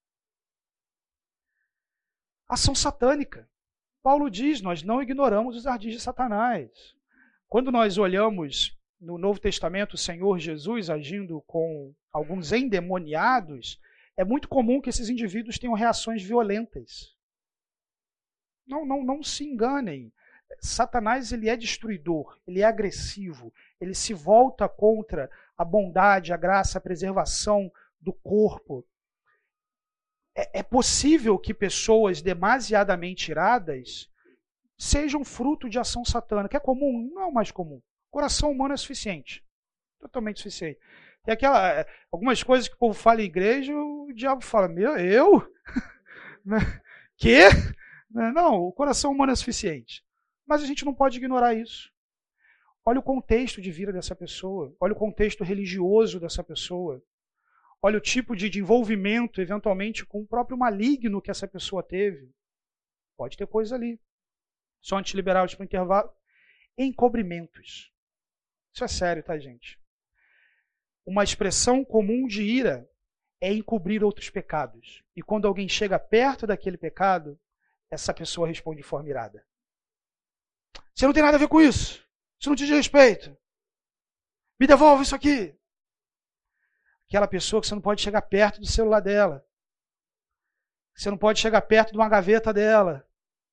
Ação satânica. Paulo diz, nós não ignoramos os ardis de Satanás. Quando nós olhamos no Novo Testamento o Senhor Jesus agindo com alguns endemoniados, é muito comum que esses indivíduos tenham reações violentas. Não, não, não se enganem. Satanás ele é destruidor, ele é agressivo, ele se volta contra a bondade, a graça, a preservação do corpo. É, é possível que pessoas demasiadamente iradas sejam fruto de ação satânica. É comum? Não é o mais comum. O coração humano é suficiente. Totalmente suficiente. Tem aquela, algumas coisas que o povo fala em igreja, o diabo fala, meu, eu? Quê? Não, o coração humano é suficiente. Mas a gente não pode ignorar isso. Olha o contexto de vida dessa pessoa. Olha o contexto religioso dessa pessoa. Olha o tipo de, de envolvimento, eventualmente, com o próprio maligno que essa pessoa teve. Pode ter coisa ali. Só antes de liberar para o intervalo. Encobrimentos. Isso é sério, tá, gente? uma expressão comum de ira é encobrir outros pecados. E quando alguém chega perto daquele pecado, essa pessoa responde de forma irada. Você não tem nada a ver com isso. Isso não te diz respeito. Me devolve isso aqui. Aquela pessoa que você não pode chegar perto do celular dela. Você não pode chegar perto de uma gaveta dela.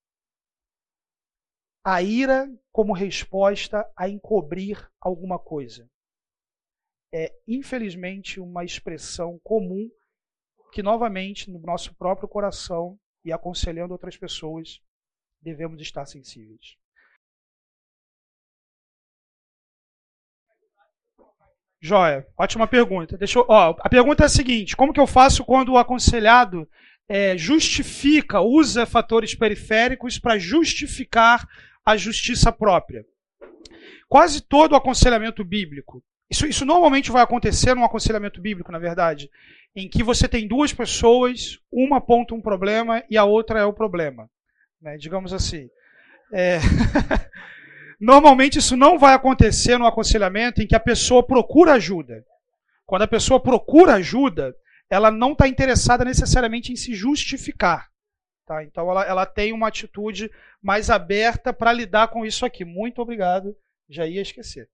A ira como resposta a encobrir alguma coisa. É, infelizmente, uma expressão comum que, novamente, no nosso próprio coração e aconselhando outras pessoas, devemos estar sensíveis. Joia, ótima pergunta. Deixa eu, ó, a pergunta é a seguinte: como que eu faço quando o aconselhado é, justifica, usa fatores periféricos para justificar a justiça própria? Quase todo o aconselhamento bíblico, isso, isso normalmente vai acontecer num aconselhamento bíblico, na verdade, em que você tem duas pessoas, uma aponta um problema e a outra é o problema. Né? Digamos assim. É... Normalmente isso não vai acontecer no aconselhamento em que a pessoa procura ajuda. Quando a pessoa procura ajuda, ela não está interessada necessariamente em se justificar. Tá? Então ela, ela tem uma atitude mais aberta para lidar com isso aqui. Muito obrigado, já ia esquecer.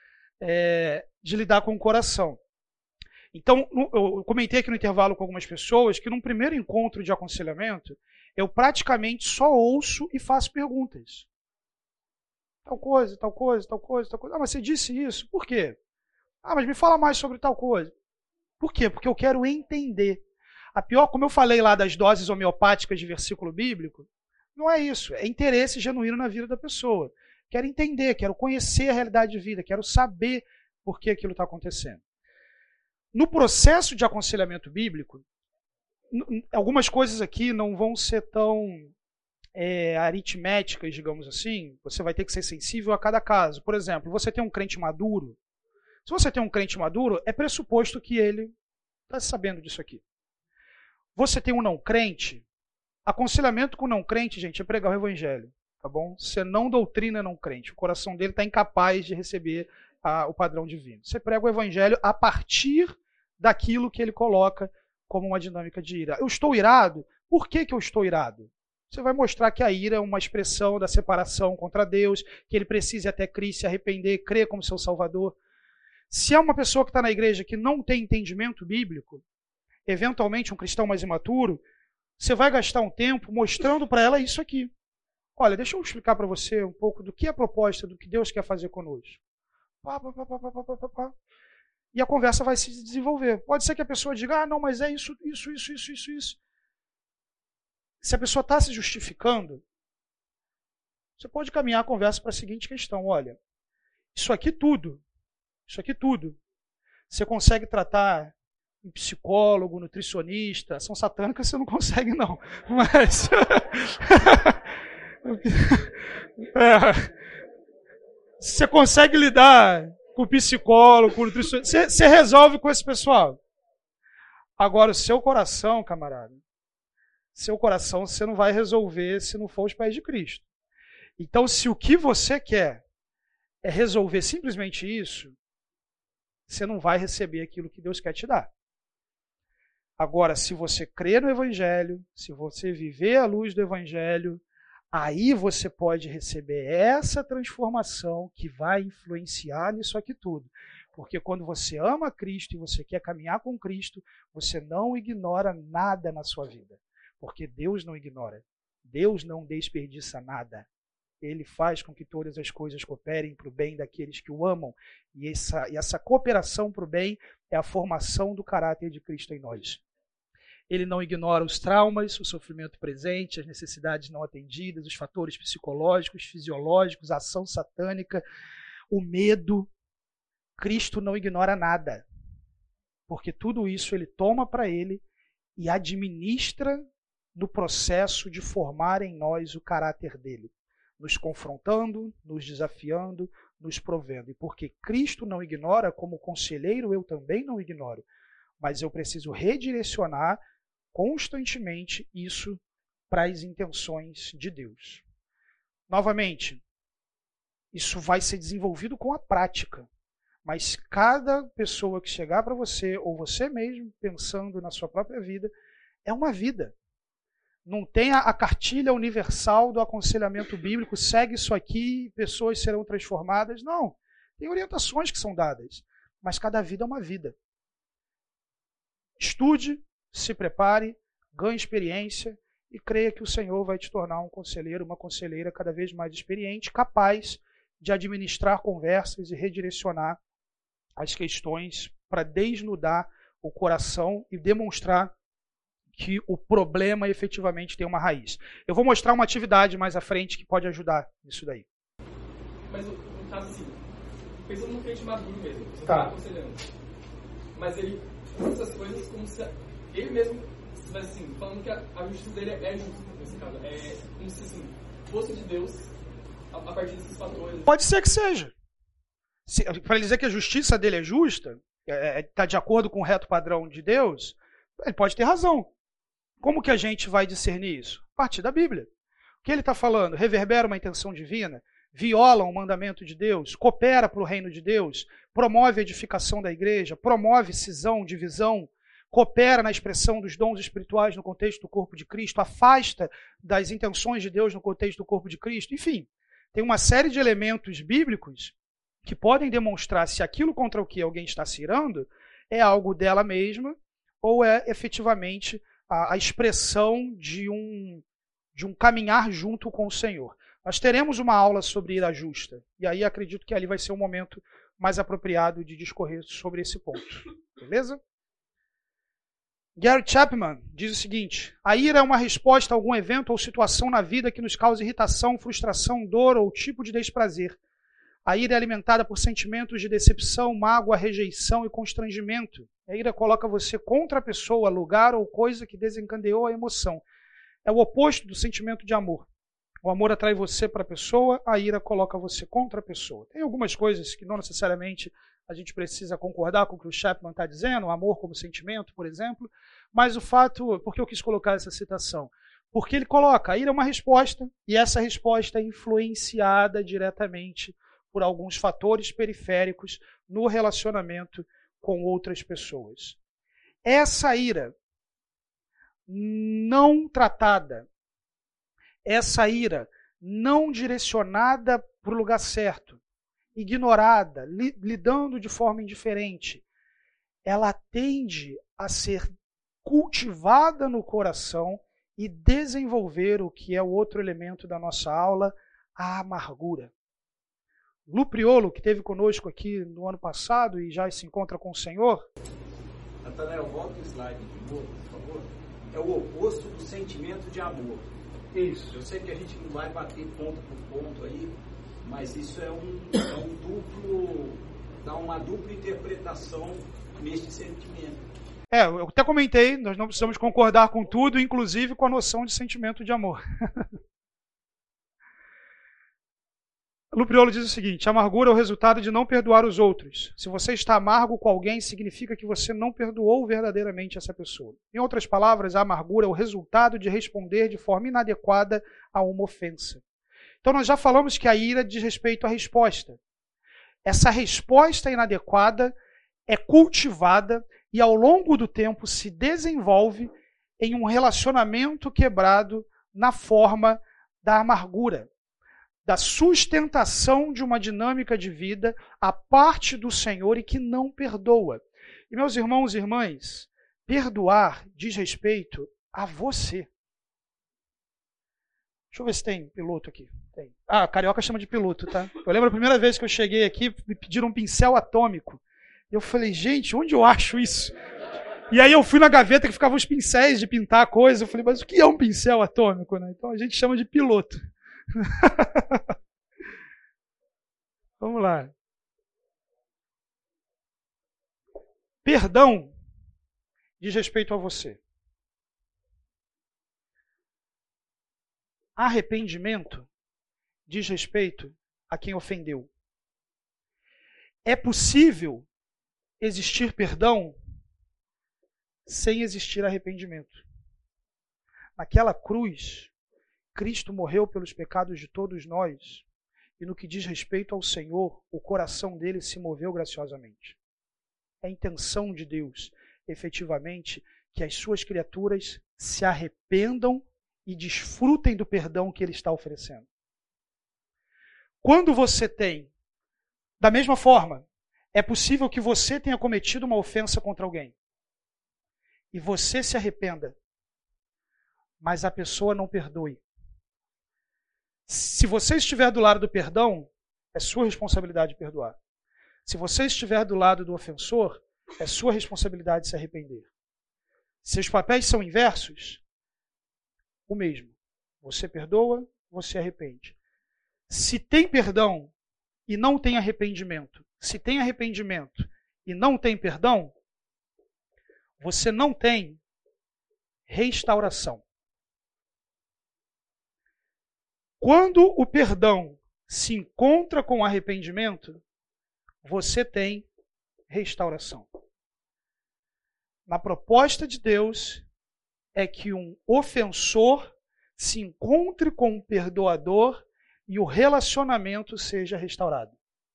É, de lidar com o coração. Então, eu comentei aqui no intervalo com algumas pessoas que num primeiro encontro de aconselhamento, eu praticamente só ouço e faço perguntas. Tal coisa, tal coisa, tal coisa, tal coisa. Ah, mas você disse isso. Por quê? Ah, mas me fala mais sobre tal coisa. Por quê? Porque eu quero entender. A pior, como eu falei lá das doses homeopáticas de versículo bíblico, não é isso. É interesse genuíno na vida da pessoa. Quero entender, quero conhecer a realidade de vida, quero saber por que aquilo está acontecendo. No processo de aconselhamento bíblico, algumas coisas aqui não vão ser tão... É, aritméticas, digamos assim, você vai ter que ser sensível a cada caso. Por exemplo, você tem um crente maduro. Se você tem um crente maduro, é pressuposto que ele está sabendo disso aqui. Você tem um não crente, aconselhamento com não crente, gente, é pregar o evangelho. Tá bom? Você não doutrina não crente. O coração dele está incapaz de receber a, o padrão divino. Você prega o evangelho a partir daquilo que ele coloca como uma dinâmica de ira. Eu estou irado? Por que, que eu estou irado? Você vai mostrar que a ira é uma expressão da separação contra Deus, que ele precisa ir até Cristo, se arrepender, crer como seu Salvador. Se é uma pessoa que está na igreja que não tem entendimento bíblico, eventualmente um cristão mais imaturo, você vai gastar um tempo mostrando para ela isso aqui. Olha, deixa eu explicar para você um pouco do que é a proposta, do que Deus quer fazer conosco. Pá, pá, pá, pá, pá, pá, pá, pá. E a conversa vai se desenvolver. Pode ser que a pessoa diga, ah, não, mas é isso, isso, isso, isso, isso, isso. Se a pessoa está se justificando, você pode caminhar a conversa para a seguinte questão. Olha, isso aqui tudo, isso aqui tudo, você consegue tratar um psicólogo, nutricionista, ação satânica você não consegue não, mas... é, você consegue lidar com o psicólogo, com o nutricionista, você, você resolve com esse pessoal. Agora, o seu coração, camarada, seu coração você não vai resolver se não for os pés de Cristo. Então, se o que você quer é resolver simplesmente isso, você não vai receber aquilo que Deus quer te dar. Agora, se você crê no Evangelho, se você viver à luz do Evangelho, aí você pode receber essa transformação que vai influenciar nisso aqui tudo. Porque quando você ama Cristo e você quer caminhar com Cristo, você não ignora nada na sua vida. Porque Deus não ignora. Deus não desperdiça nada. Ele faz com que todas as coisas cooperem para o bem daqueles que o amam. E essa, e essa cooperação para o bem é a formação do caráter de Cristo em nós. Ele não ignora os traumas, o sofrimento presente, as necessidades não atendidas, os fatores psicológicos, fisiológicos, a ação satânica, o medo. Cristo não ignora nada. Porque tudo isso ele toma para ele e administra no processo de formar em nós o caráter dele, nos confrontando, nos desafiando, nos provendo. E porque Cristo não ignora, como conselheiro eu também não ignoro, mas eu preciso redirecionar constantemente isso para as intenções de Deus. Novamente, isso vai ser desenvolvido com a prática. Mas cada pessoa que chegar para você, ou você mesmo, pensando na sua própria vida, é uma vida. Não tem a, a cartilha universal do aconselhamento bíblico, segue isso aqui, pessoas serão transformadas. Não, tem orientações que são dadas, mas cada vida é uma vida. Estude, se prepare, ganhe experiência e creia que o Senhor vai te tornar um conselheiro, uma conselheira cada vez mais experiente, capaz de administrar conversas e redirecionar as questões para desnudar o coração e demonstrar que o problema efetivamente tem uma raiz. Eu vou mostrar uma atividade mais à frente que pode ajudar nisso daí. Mas no caso assim, pensando no crente maduro mesmo, você tá está aconselhando, mas ele usa essas coisas como se ele mesmo estivesse assim, falando que a, a justiça dele é justa, nesse caso. É como se assim, fosse de Deus a, a partir desses fatores. Pode ser que seja. Para ele dizer que a justiça dele é justa, está de acordo com o reto padrão de Deus, ele pode ter razão. Como que a gente vai discernir isso? A partir da Bíblia. O que ele está falando? Reverbera uma intenção divina? Viola um mandamento de Deus? Coopera para o reino de Deus? Promove a edificação da igreja? Promove cisão, divisão? Coopera na expressão dos dons espirituais no contexto do corpo de Cristo? Afasta das intenções de Deus no contexto do corpo de Cristo? Enfim, tem uma série de elementos bíblicos que podem demonstrar se aquilo contra o que alguém está se irando é algo dela mesma ou é efetivamente a, a expressão de um, de um caminhar junto com o Senhor. Nós teremos uma aula sobre ira justa, e aí acredito que ali vai ser o momento mais apropriado de discorrer sobre esse ponto. Beleza? Gary Chapman diz o seguinte: a ira é uma resposta a algum evento ou situação na vida que nos causa irritação, frustração, dor ou tipo de desprazer. A ira é alimentada por sentimentos de decepção, mágoa, rejeição e constrangimento. A ira coloca você contra a pessoa, lugar ou coisa que desencadeou a emoção. É o oposto do sentimento de amor. O amor atrai você para a pessoa, a ira coloca você contra a pessoa. Tem algumas coisas que não necessariamente a gente precisa concordar com o que o Chapman está dizendo, o amor como sentimento, por exemplo, mas o fato, por que eu quis colocar essa citação? Porque ele coloca, a ira é uma resposta, e essa resposta é influenciada diretamente por alguns fatores periféricos no relacionamento com outras pessoas. Essa ira não tratada, essa ira não direcionada para o lugar certo, ignorada, li, lidando de forma indiferente, ela tende a ser cultivada no coração e desenvolver o que é o outro elemento da nossa aula, a amargura. Lu Priolo, que esteve conosco aqui no ano passado e já se encontra com o Senhor. Natanael, volta o slide de novo, por favor. É o oposto do sentimento de amor. Isso. Eu sei que a gente não vai bater ponto por ponto aí, mas isso é um, é um duplo, dá uma dupla interpretação neste sentimento. É, eu até comentei, nós não precisamos concordar com tudo, inclusive com a noção de sentimento de amor. Lu Priolo diz o seguinte: a amargura é o resultado de não perdoar os outros. Se você está amargo com alguém, significa que você não perdoou verdadeiramente essa pessoa. Em outras palavras, a amargura é o resultado de responder de forma inadequada a uma ofensa. Então nós já falamos que a ira diz respeito à resposta. Essa resposta inadequada é cultivada e ao longo do tempo se desenvolve em um relacionamento quebrado na forma da amargura, da sustentação de uma dinâmica de vida à parte do Senhor e que não perdoa. E meus irmãos e irmãs, perdoar diz respeito a você. Deixa eu ver se tem piloto aqui. Tem. Ah, carioca chama de piloto, tá? Eu lembro a primeira vez que eu cheguei aqui, me pediram um pincel atômico. E eu falei, gente, onde eu acho isso? E aí eu fui na gaveta que ficavam os pincéis de pintar coisa. Eu falei, mas o que é um pincel atômico, né? Então a gente chama de piloto. Vamos lá. Perdão diz respeito a você. Arrependimento diz respeito a quem ofendeu. É possível existir perdão sem existir arrependimento. Naquela cruz, Cristo morreu pelos pecados de todos nós e no que diz respeito ao Senhor, o coração dele se moveu graciosamente. É a intenção de Deus, efetivamente, que as suas criaturas se arrependam e desfrutem do perdão que ele está oferecendo. Quando você tem, da mesma forma, é possível que você tenha cometido uma ofensa contra alguém e você se arrependa, mas a pessoa não perdoe. Se você estiver do lado do perdão, é sua responsabilidade perdoar. Se você estiver do lado do ofensor, é sua responsabilidade se arrepender. Se os papéis são inversos, o mesmo. Você perdoa, você arrepende. Se tem perdão e não tem arrependimento, se tem arrependimento e não tem perdão, você não tem restauração. Quando o perdão se encontra com o arrependimento, você tem restauração. Na proposta de Deus é que um ofensor se encontre com um perdoador e o relacionamento seja restaurado.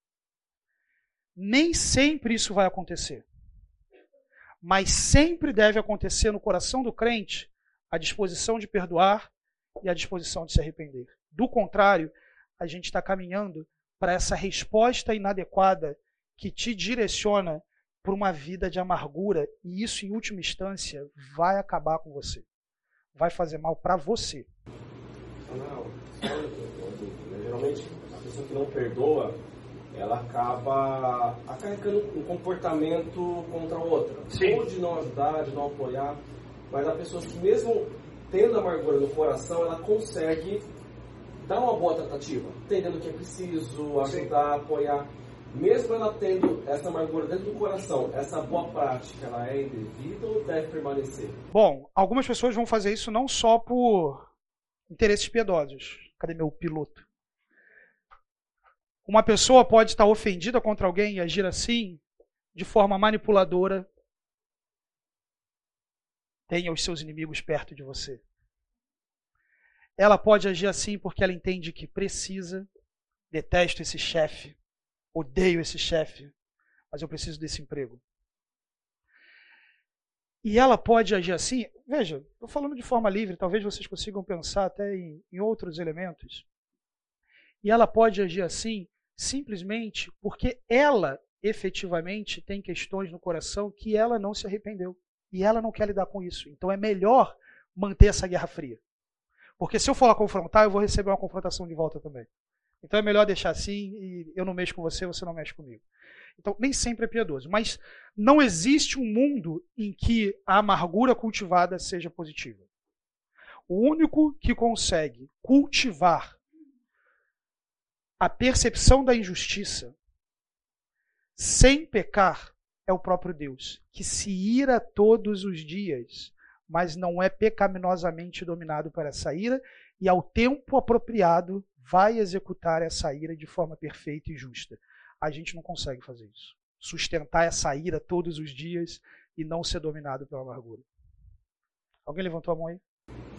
Nem sempre isso vai acontecer. Mas sempre deve acontecer no coração do crente a disposição de perdoar e a disposição de se arrepender. Do contrário, a gente está caminhando para essa resposta inadequada que te direciona para uma vida de amargura, e isso, em última instância, vai acabar com você. Vai fazer mal para você. Não, geralmente, a pessoa que não perdoa, ela acaba acarretando um comportamento contra a outra. Sim. Ou de não ajudar, de não apoiar, mas há pessoas que, mesmo tendo amargura no coração, ela consegue dar uma boa tratativa, entendendo o que é preciso, ajudar, Sim. apoiar. Mesmo ela tendo essa amargura dentro do coração, essa boa prática, ela é indevida ou deve permanecer? Bom, algumas pessoas vão fazer isso não só por interesses piedosos. Cadê meu piloto? Uma pessoa pode estar ofendida contra alguém e agir assim, de forma manipuladora. Tenha os seus inimigos perto de você. Ela pode agir assim porque ela entende que precisa. Detesto esse chefe. Odeio esse chefe. Mas eu preciso desse emprego. E ela pode agir assim. Veja, estou falando de forma livre. Talvez vocês consigam pensar até em, em outros elementos. E ela pode agir assim simplesmente porque ela efetivamente tem questões no coração que ela não se arrependeu. E ela não quer lidar com isso. Então é melhor manter essa guerra fria. Porque se eu for lá confrontar, eu vou receber uma confrontação de volta também. Então é melhor deixar assim, e eu não mexo com você, você não mexe comigo. Então nem sempre é piedoso. Mas não existe um mundo em que a amargura cultivada seja positiva. O único que consegue cultivar a percepção da injustiça sem pecar é o próprio Deus, que se ira todos os dias, mas não é pecaminosamente dominado por essa ira, e ao tempo apropriado vai executar essa ira de forma perfeita e justa. A gente não consegue fazer isso. Sustentar essa ira todos os dias e não ser dominado pela amargura. Alguém levantou a mão aí?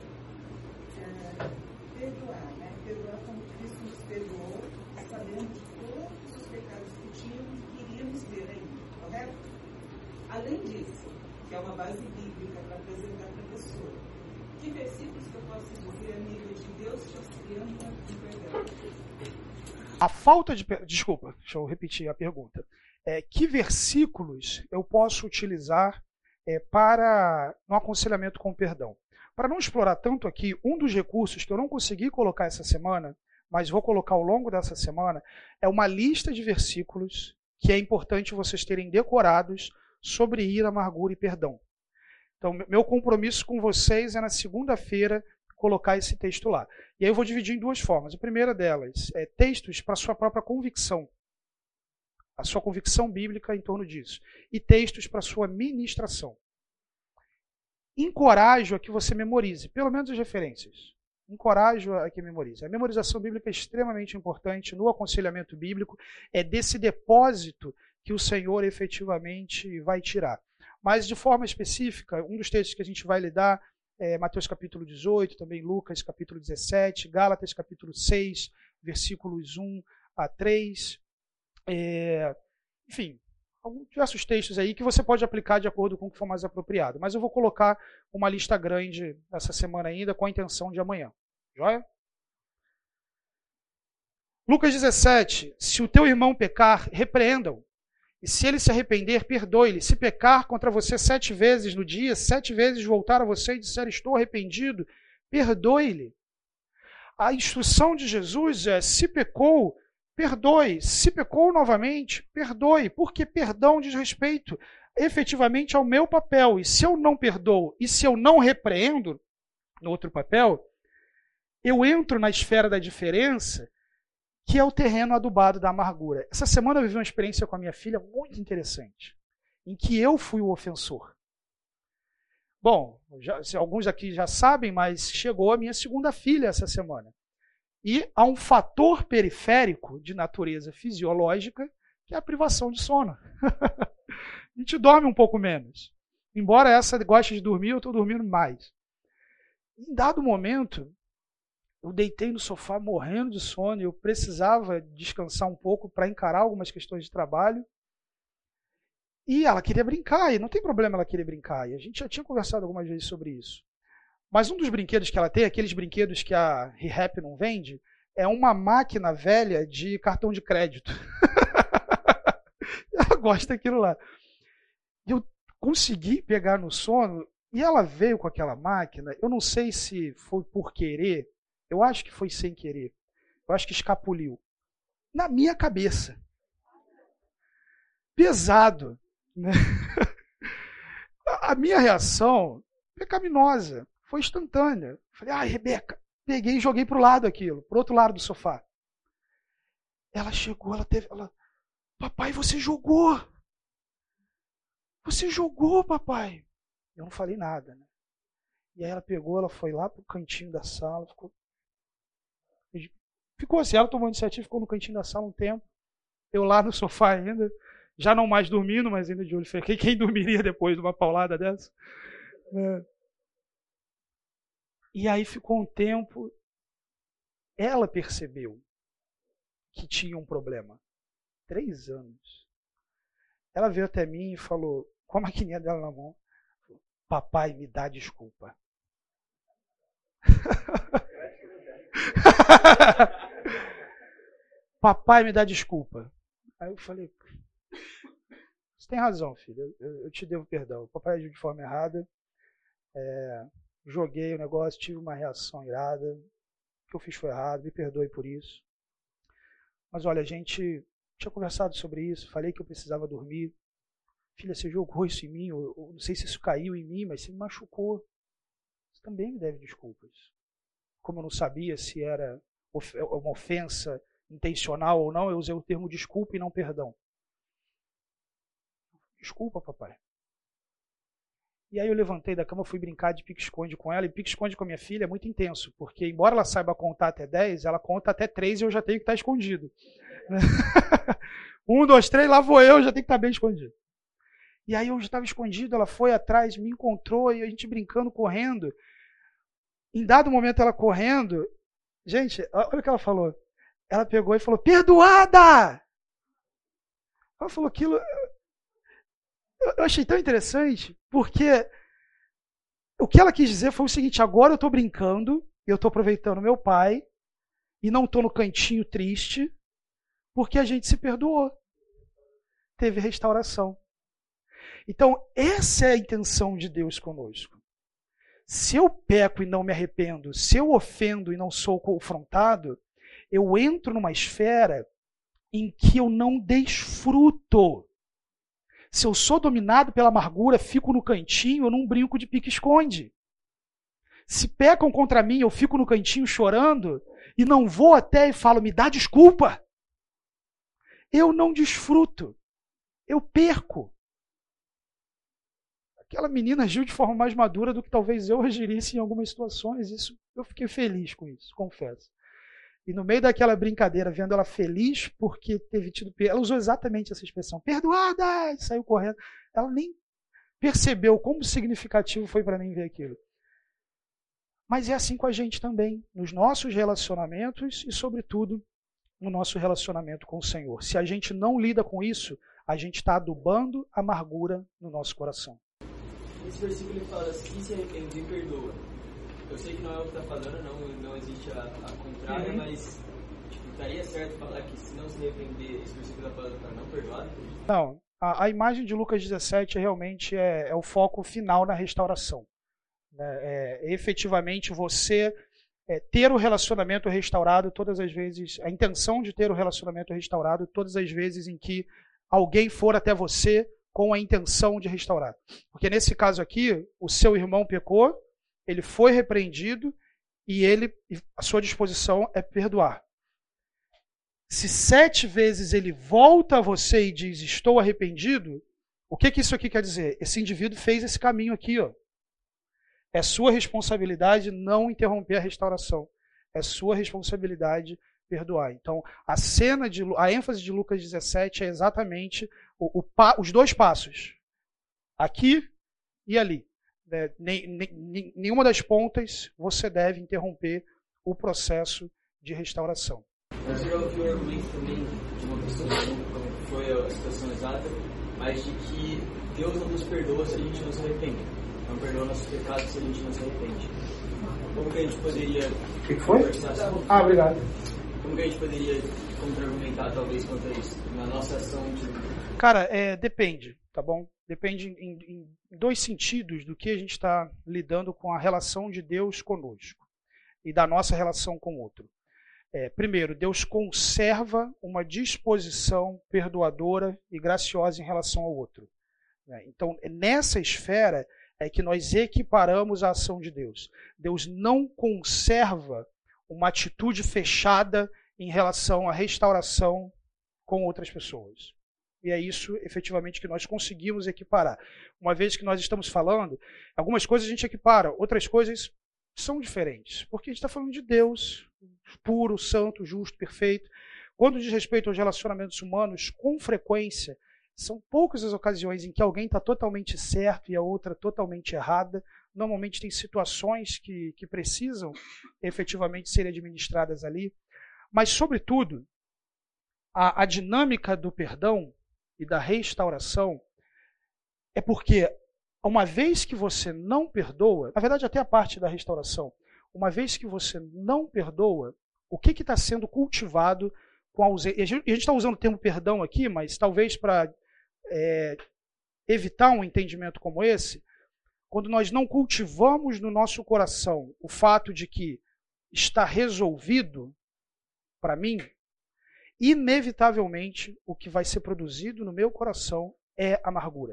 É, perdoar, né? Perdoar como Cristo nos perdoou, sabendo de todos os pecados que tínhamos e queríamos ver ainda, correto? Além disso, que é uma base bíblica para apresentar para a pessoa, que versículos que eu posso dizer, amiga, de Deus te auxiliando no perdão? A falta de... Desculpa, deixa eu repetir a pergunta. É, que versículos eu posso utilizar é, para no aconselhamento com perdão? Para não explorar tanto aqui, um dos recursos que eu não consegui colocar essa semana, mas vou colocar ao longo dessa semana, é uma lista de versículos que é importante vocês terem decorados sobre ira, amargura e perdão. Então, meu compromisso com vocês é na segunda-feira colocar esse texto lá. E aí eu vou dividir em duas formas. A primeira delas é textos para a sua própria convicção. A sua convicção bíblica em torno disso. E textos para a sua ministração. Encorajo a que você memorize, pelo menos as referências. Encorajo a que memorize. A memorização bíblica é extremamente importante no aconselhamento bíblico. É desse depósito que o Senhor efetivamente vai tirar. Mas de forma específica, um dos textos que a gente vai lidar é Mateus capítulo dezoito, também Lucas capítulo dezessete, Gálatas capítulo seis, versículos um a três. É, enfim, alguns diversos textos aí que você pode aplicar de acordo com o que for mais apropriado. Mas eu vou colocar uma lista grande essa semana ainda com a intenção de amanhã. Joia? Lucas dezessete. Se o teu irmão pecar, repreenda-o. E se ele se arrepender, perdoe-lhe. Se pecar contra você sete vezes no dia, sete vezes voltar a você e disser, estou arrependido, perdoe-lhe. A instrução de Jesus é, se pecou, perdoe. Se pecou novamente, perdoe. Porque perdão diz respeito efetivamente ao meu papel. E se eu não perdoo, e se eu não repreendo, no outro papel, eu entro na esfera da diferença, que é o terreno adubado da amargura. Essa semana eu vivi uma experiência com a minha filha muito interessante, em que eu fui o ofensor. Bom, já, alguns aqui já sabem, mas chegou a minha segunda filha essa semana. E há um fator periférico de natureza fisiológica, que é a privação de sono. A gente dorme um pouco menos. Embora essa goste de dormir, eu estou dormindo mais. Em dado momento, eu deitei no sofá morrendo de sono, eu precisava descansar um pouco para encarar algumas questões de trabalho. E ela queria brincar, e não tem problema ela querer brincar. E a gente já tinha conversado algumas vezes sobre isso. Mas um dos brinquedos que ela tem, aqueles brinquedos que a ReHap não vende, é uma máquina velha de cartão de crédito. Ela gosta daquilo lá. Eu consegui pegar no sono, e ela veio com aquela máquina, eu não sei se foi por querer, eu acho que foi sem querer. Eu acho que escapuliu. Na minha cabeça. Pesado. Né? A minha reação, pecaminosa, foi instantânea. Falei, ai, Rebeca. Peguei e joguei para o lado aquilo, para o outro lado do sofá. Ela chegou, ela teve... Ela, papai, você jogou. Você jogou, papai. Eu não falei nada. Né? E aí ela pegou, ela foi lá para o cantinho da sala, ficou... Ficou assim, ela tomou a iniciativa, ficou no cantinho da sala um tempo. Eu lá no sofá ainda, já não mais dormindo, mas ainda de olho fechado. Quem dormiria depois de uma paulada dessa? É. E aí ficou um tempo, ela percebeu que tinha um problema. Três anos. Ela veio até mim e falou, com a maquininha dela na mão, papai, me dá desculpa. Papai, me dá desculpa. Aí eu falei, você tem razão, filho, eu, eu te devo perdão. O papai agiu de forma errada, é, joguei o negócio, tive uma reação irada, o que eu fiz foi errado, me perdoe por isso. Mas olha, a gente tinha conversado sobre isso, falei que eu precisava dormir. Filha, você jogou isso em mim, eu, eu não sei se isso caiu em mim, mas você me machucou. Você também me deve desculpas. Como eu não sabia se era uma ofensa intencional ou não, eu usei o termo desculpa e não perdão. Desculpa, papai. E aí eu levantei da cama, fui brincar de pique-esconde com ela, e pique-esconde com a minha filha é muito intenso, porque embora ela saiba contar até dez, ela conta até três e eu já tenho que estar escondido. Um, dois, três, lá vou eu, já tenho que estar bem escondido. E aí eu já estava escondido, ela foi atrás, me encontrou, e a gente brincando, correndo. Em dado momento ela correndo, gente, olha o que ela falou. Ela pegou e falou, perdoada! Ela falou aquilo... Eu achei tão interessante, porque o que ela quis dizer foi o seguinte, agora eu estou brincando, eu estou aproveitando meu pai, e não estou no cantinho triste, porque a gente se perdoou. Teve restauração. Então, essa é a intenção de Deus conosco. Se eu peco e não me arrependo, se eu ofendo e não sou confrontado, eu entro numa esfera em que eu não desfruto. Se eu sou dominado pela amargura, fico no cantinho, eu não brinco de pique-esconde. Se pecam contra mim, eu fico no cantinho chorando e não vou até e falo, me dá desculpa. Eu não desfruto. Eu perco. Aquela menina agiu de forma mais madura do que talvez eu agirisse em algumas situações. Isso, eu fiquei feliz com isso, confesso. E no meio daquela brincadeira, vendo ela feliz porque teve tido... Ela usou exatamente essa expressão, perdoada, e saiu correndo. Ela nem percebeu como significativo foi para mim ver aquilo. Mas é assim com a gente também, nos nossos relacionamentos e, sobretudo, no nosso relacionamento com o Senhor. Se a gente não lida com isso, a gente está adubando amargura no nosso coração. Esse versículo ele fala, se se arrepender, perdoa. Eu sei que não é o que está falando, não, não existe a, a contrária, uhum. mas tipo, estaria certo falar que se não se arrepender, esse versículo está falando para não perdoar? Não, a, a imagem de Lucas dezessete realmente é, é o foco final na restauração. É, é, efetivamente você é, ter o relacionamento restaurado todas as vezes, a intenção de ter o relacionamento restaurado todas as vezes em que alguém for até você com a intenção de restaurar. Porque nesse caso aqui, o seu irmão pecou, ele foi repreendido e ele, a sua disposição é perdoar. Se sete vezes ele volta a você e diz, estou arrependido, o que, que isso aqui quer dizer? Esse indivíduo fez esse caminho aqui, ó. É sua responsabilidade não interromper a restauração. É sua responsabilidade perdoar. Então, a cena de, a ênfase de Lucas dezessete é exatamente o, o, os dois passos. Aqui e ali. É, nem, nem, nenhuma das pontas você deve interromper o processo de restauração. Você já ouviu o argumento também de uma pessoa, como foi a situação exata, mas de que Deus não nos perdoa se a gente não se arrepende. Não perdoa nossos pecados se a gente não se arrepende. Como que a gente poderia o que foi? conversar sobre Ah, obrigado. Como que a gente poderia contra-argumentar, talvez, contra isso? Na nossa ação de... Cara, é, depende, tá bom? Depende em, em, em dois sentidos do que a gente está lidando com a relação de Deus conosco e da nossa relação com o outro. É, primeiro, Deus conserva uma disposição perdoadora e graciosa em relação ao outro. Né? Então, nessa esfera é que nós equiparamos a ação de Deus. Deus não conserva uma atitude fechada em relação à restauração com outras pessoas. E é isso, efetivamente, que nós conseguimos equiparar. Uma vez que nós estamos falando, algumas coisas a gente equipara, outras coisas são diferentes. Porque a gente está falando de Deus, puro, santo, justo, perfeito. Quando diz respeito aos relacionamentos humanos, com frequência, são poucas as ocasiões em que alguém está totalmente certo e a outra totalmente errada. Normalmente tem situações que, que precisam efetivamente serem administradas ali. Mas, sobretudo, a, a dinâmica do perdão e da restauração é porque, uma vez que você não perdoa, na verdade até a parte da restauração, uma vez que você não perdoa, o que está sendo cultivado com a ausência... E a gente está usando o termo perdão aqui, mas talvez para é, evitar um entendimento como esse, quando nós não cultivamos no nosso coração o fato de que está resolvido para mim, inevitavelmente o que vai ser produzido no meu coração é amargura.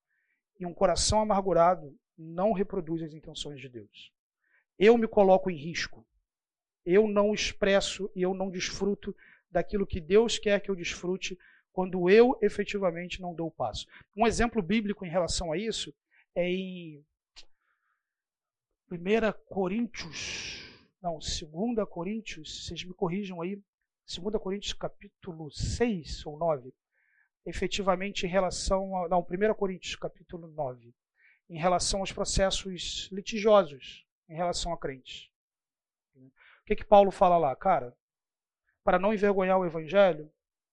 E um coração amargurado não reproduz as intenções de Deus. Eu me coloco em risco. Eu não expresso e eu não desfruto daquilo que Deus quer que eu desfrute quando eu efetivamente não dou o passo. Um exemplo bíblico em relação a isso é em primeira Coríntios, não, segunda Coríntios, vocês me corrijam aí, segunda Coríntios capítulo seis ou nove, efetivamente em relação a, não, primeira Coríntios capítulo nove, em relação aos processos litigiosos em relação a crentes. O que que Paulo fala lá? Cara, para não envergonhar o evangelho,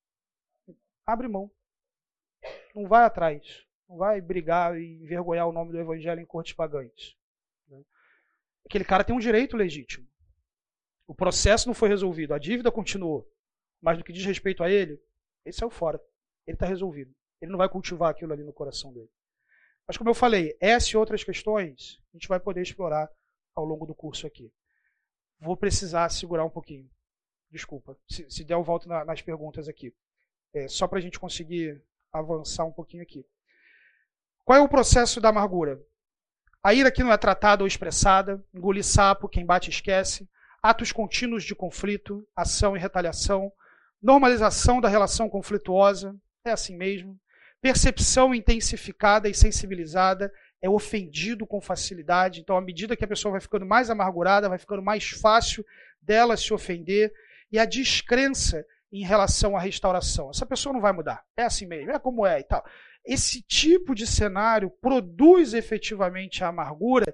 abre mão. Não vai atrás. Não vai brigar e envergonhar o nome do evangelho em cortes pagãs. Aquele cara tem um direito legítimo. O processo não foi resolvido, a dívida continuou. Mas no que diz respeito a ele, ele saiu fora. Ele está resolvido. Ele não vai cultivar aquilo ali no coração dele. Mas como eu falei, essas e outras questões a gente vai poder explorar ao longo do curso aqui. Vou precisar segurar um pouquinho. Desculpa, se, se der eu volto na, nas perguntas aqui. É, só para a gente conseguir avançar um pouquinho aqui. Qual é o processo da amargura? A ira que não é tratada ou expressada, engolir sapo, quem bate esquece, atos contínuos de conflito, ação e retaliação, normalização da relação conflituosa, é assim mesmo, percepção intensificada e sensibilizada, é ofendido com facilidade, então à medida que a pessoa vai ficando mais amargurada, vai ficando mais fácil dela se ofender, e a descrença em relação à restauração. Essa pessoa não vai mudar, é assim mesmo, é como é e tal. Esse tipo de cenário produz efetivamente a amargura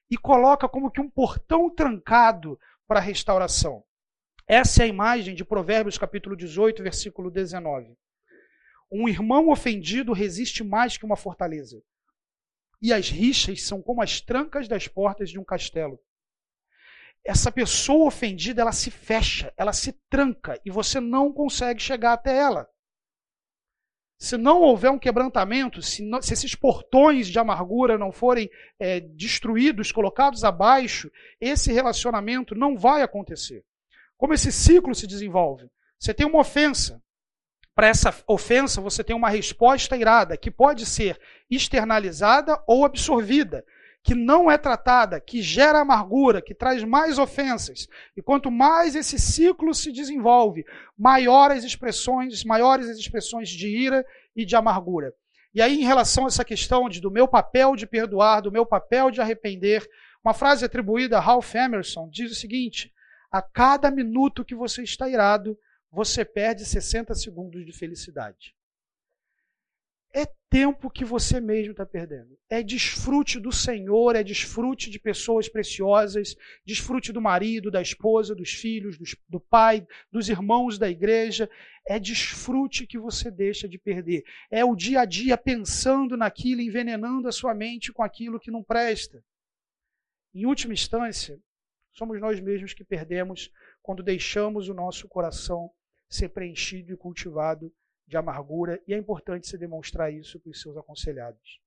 e coloca como que um portão trancado para a restauração. Essa é a imagem de Provérbios capítulo dezoito, versículo dezenove. Um irmão ofendido resiste mais que uma fortaleza, e as rixas são como as trancas das portas de um castelo. Essa pessoa ofendida, ela se fecha, ela se tranca, e você não consegue chegar até ela. Se não houver um quebrantamento, se, não, se esses portões de amargura não forem é, destruídos, colocados abaixo, esse relacionamento não vai acontecer. Como esse ciclo se desenvolve? Você tem uma ofensa. Para essa ofensa, você tem uma resposta irada, que pode ser externalizada ou absorvida, que não é tratada, que gera amargura, que traz mais ofensas. E quanto mais esse ciclo se desenvolve, maiores expressões, maiores as expressões de ira e de amargura. E aí, em relação a essa questão de, do meu papel de perdoar, do meu papel de arrepender, uma frase atribuída a Ralph Emerson diz o seguinte: a cada minuto que você está irado, você perde sessenta segundos de felicidade. É tempo que você mesmo está perdendo. É desfrute do Senhor, é desfrute de pessoas preciosas, desfrute do marido, da esposa, dos filhos, dos, do pai, dos irmãos da igreja. É desfrute que você deixa de perder. É o dia a dia pensando naquilo, envenenando a sua mente com aquilo que não presta. Em última instância, somos nós mesmos que perdemos quando deixamos o nosso coração ser preenchido e cultivado de amargura, e é importante se demonstrar isso para os seus aconselhados.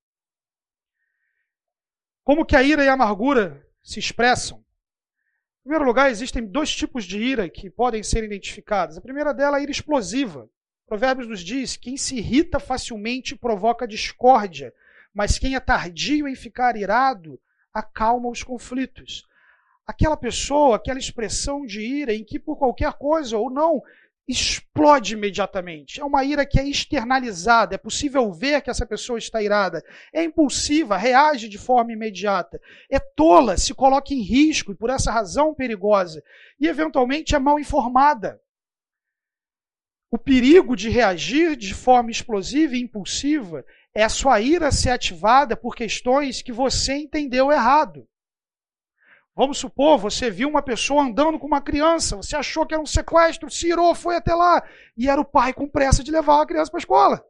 Como que a ira e a amargura se expressam? Em primeiro lugar, existem dois tipos de ira que podem ser identificadas. A primeira dela é a ira explosiva. Provérbios nos diz: quem se irrita facilmente provoca discórdia, mas quem é tardio em ficar irado acalma os conflitos. Aquela pessoa, aquela expressão de ira em que por qualquer coisa ou não, explode imediatamente. É uma ira que é externalizada, é possível ver que essa pessoa está irada. É impulsiva, reage de forma imediata. É tola, se coloca em risco e por essa razão perigosa. E eventualmente é mal informada. O perigo de reagir de forma explosiva e impulsiva é a sua ira ser ativada por questões que você entendeu errado. Vamos supor, você viu uma pessoa andando com uma criança, você achou que era um sequestro, se irou, foi até lá, e era o pai com pressa de levar a criança para a escola.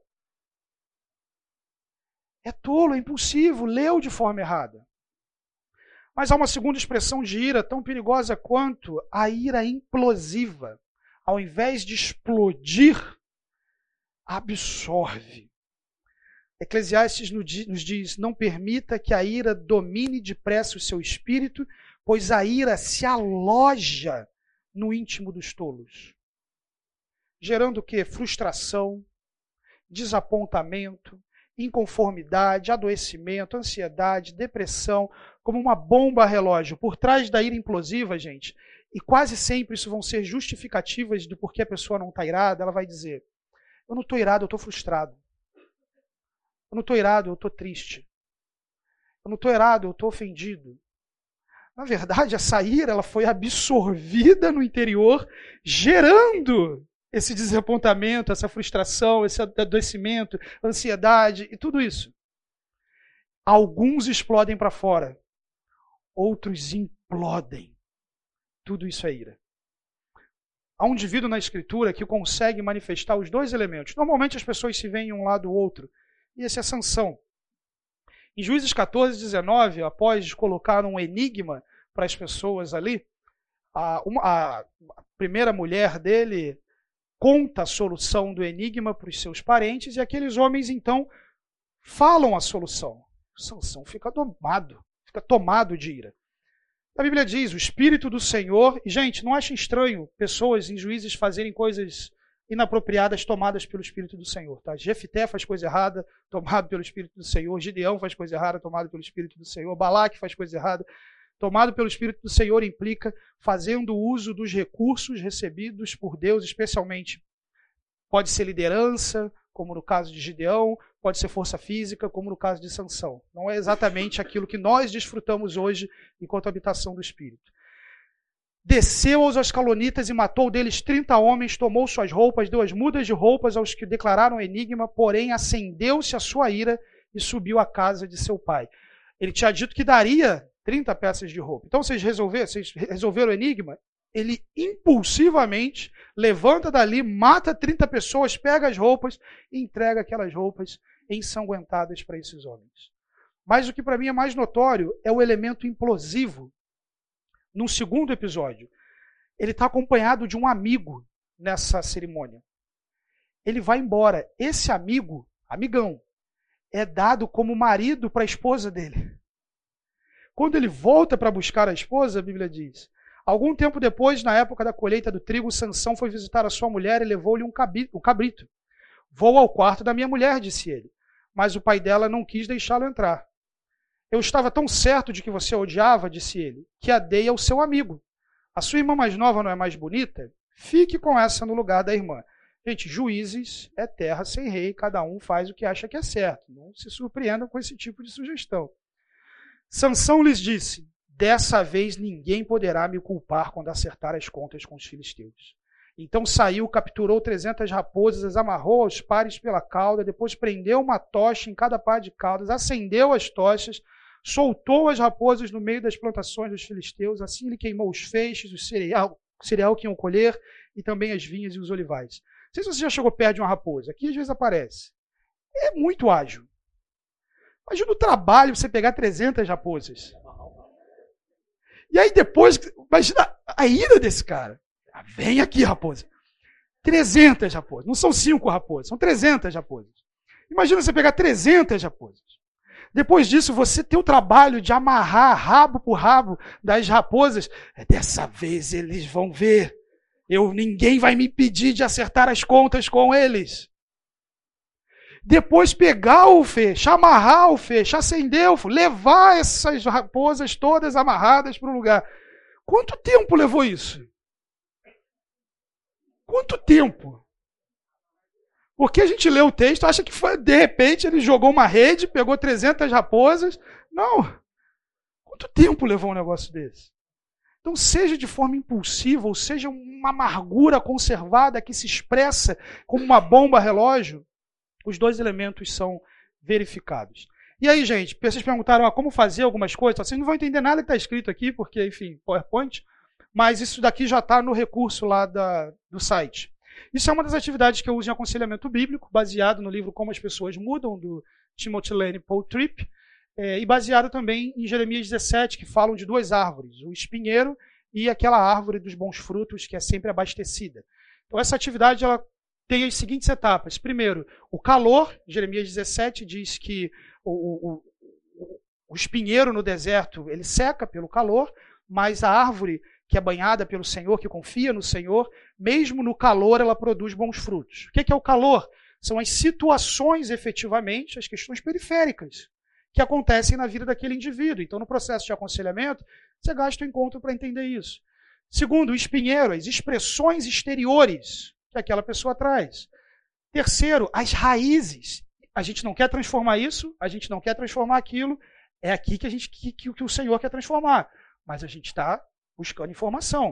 É tolo, é impulsivo, leu de forma errada. Mas há uma segunda expressão de ira tão perigosa quanto a ira implosiva. Ao invés de explodir, absorve. Eclesiastes nos diz: não permita que a ira domine depressa o seu espírito, pois a ira se aloja no íntimo dos tolos, gerando o quê? Frustração, desapontamento, inconformidade, adoecimento, ansiedade, depressão, como uma bomba relógio. Por trás da ira implosiva, gente, e quase sempre isso vão ser justificativas do porquê a pessoa não está irada, ela vai dizer: eu não estou irado, eu estou frustrado. Eu não estou irado, eu estou triste. Eu não estou irado, eu estou ofendido. Na verdade, essa ira ela foi absorvida no interior, gerando esse desapontamento, essa frustração, esse adoecimento, ansiedade e tudo isso. Alguns explodem para fora, outros implodem. Tudo isso é ira. Há um indivíduo na Escritura que consegue manifestar os dois elementos. Normalmente as pessoas se veem um lado ou outro, e esse é Sansão. Em Juízes catorze, dezenove, após colocar um enigma para as pessoas ali, a, uma, a primeira mulher dele conta a solução do enigma para os seus parentes, e aqueles homens então falam a solução. Sansão fica domado, fica tomado de ira. A Bíblia diz: o Espírito do Senhor, e gente, não achem estranho pessoas em Juízes fazerem coisas inapropriadas tomadas pelo Espírito do Senhor. Tá? Jefté faz coisa errada, tomado pelo Espírito do Senhor. Gideão faz coisa errada, tomado pelo Espírito do Senhor. Balaque faz coisa errada, tomado pelo Espírito do Senhor, implica fazendo uso dos recursos recebidos por Deus, especialmente pode ser liderança, como no caso de Gideão, pode ser força física, como no caso de Sansão. Não é exatamente aquilo que nós desfrutamos hoje enquanto habitação do Espírito. Desceu aos ascalonitas e matou deles trinta homens, tomou suas roupas, deu as mudas de roupas aos que declararam o enigma, porém acendeu-se a sua ira e subiu à casa de seu pai. Ele tinha dito que daria trinta peças de roupa. Então vocês resolveram, vocês resolveram o enigma? Ele impulsivamente levanta dali, mata trinta pessoas, pega as roupas e entrega aquelas roupas ensanguentadas para esses homens. Mas o que para mim é mais notório é o elemento implosivo. No segundo episódio, ele está acompanhado de um amigo nessa cerimônia. Ele vai embora. Esse amigo, amigão, é dado como marido para a esposa dele. Quando ele volta para buscar a esposa, a Bíblia diz, algum tempo depois, na época da colheita do trigo, Sansão foi visitar a sua mulher e levou-lhe um cabrito. Vou ao quarto da minha mulher, disse ele, mas o pai dela não quis deixá-lo entrar. Eu estava tão certo de que você a odiava, disse ele, que a dei ao seu amigo. A sua irmã mais nova não é mais bonita? Fique com essa no lugar da irmã. Gente, Juízes é terra sem rei, cada um faz o que acha que é certo. Não se surpreendam com esse tipo de sugestão. Sansão lhes disse, dessa vez ninguém poderá me culpar quando acertar as contas com os filisteus. Então saiu, capturou trezentas raposas, as amarrou aos pares pela cauda, depois prendeu uma tocha em cada par de caudas, acendeu as tochas, soltou as raposas no meio das plantações dos filisteus, assim ele queimou os feixes, o cereal, o cereal que iam colher, e também as vinhas e os olivais. Não sei se você já chegou perto de uma raposa, aqui às vezes aparece. É muito ágil. Imagina o trabalho você pegar trezentas raposas. E aí depois, imagina a ira desse cara. Vem aqui, raposa. trezentas raposas. Não são cinco raposas, são trezentas raposas. Imagina você pegar trezentas raposas. Depois disso, você ter o trabalho de amarrar rabo por rabo das raposas. Dessa vez eles vão ver. Eu, ninguém vai me impedir de acertar as contas com eles. Depois pegar o feixe, amarrar o feixe, acender o feixe, levar essas raposas todas amarradas para o lugar. Quanto tempo levou isso? Quanto tempo? Porque a gente lê o texto, acha que foi, de repente ele jogou uma rede, pegou trezentas raposas. Não. Quanto tempo levou um negócio desse? Então, seja de forma impulsiva, ou seja uma amargura conservada que se expressa como uma bomba relógio, os dois elementos são verificados. E aí, gente, vocês perguntaram ah, como fazer algumas coisas. Vocês não vão entender nada que está escrito aqui, porque, enfim, PowerPoint, mas isso daqui já está no recurso lá da, do site. Isso é uma das atividades que eu uso em aconselhamento bíblico, baseado no livro Como as Pessoas Mudam, do Timothy Lane e Paul Tripp, é, e baseado também em Jeremias dezessete, que falam de duas árvores, o espinheiro e aquela árvore dos bons frutos, que é sempre abastecida. Então, essa atividade ela tem as seguintes etapas. Primeiro, o calor. Jeremias dezessete diz que o, o, o, o espinheiro no deserto ele seca pelo calor, mas a árvore que é banhada pelo Senhor, que confia no Senhor, mesmo no calor ela produz bons frutos. O que é o calor? São as situações, efetivamente, as questões periféricas que acontecem na vida daquele indivíduo. Então, no processo de aconselhamento, você gasta o encontro para entender isso. Segundo, o espinheiro, as expressões exteriores que aquela pessoa traz. Terceiro, as raízes. A gente não quer transformar isso, a gente não quer transformar aquilo, é aqui que, a gente, que, que o Senhor quer transformar. Mas a gente está buscando informação.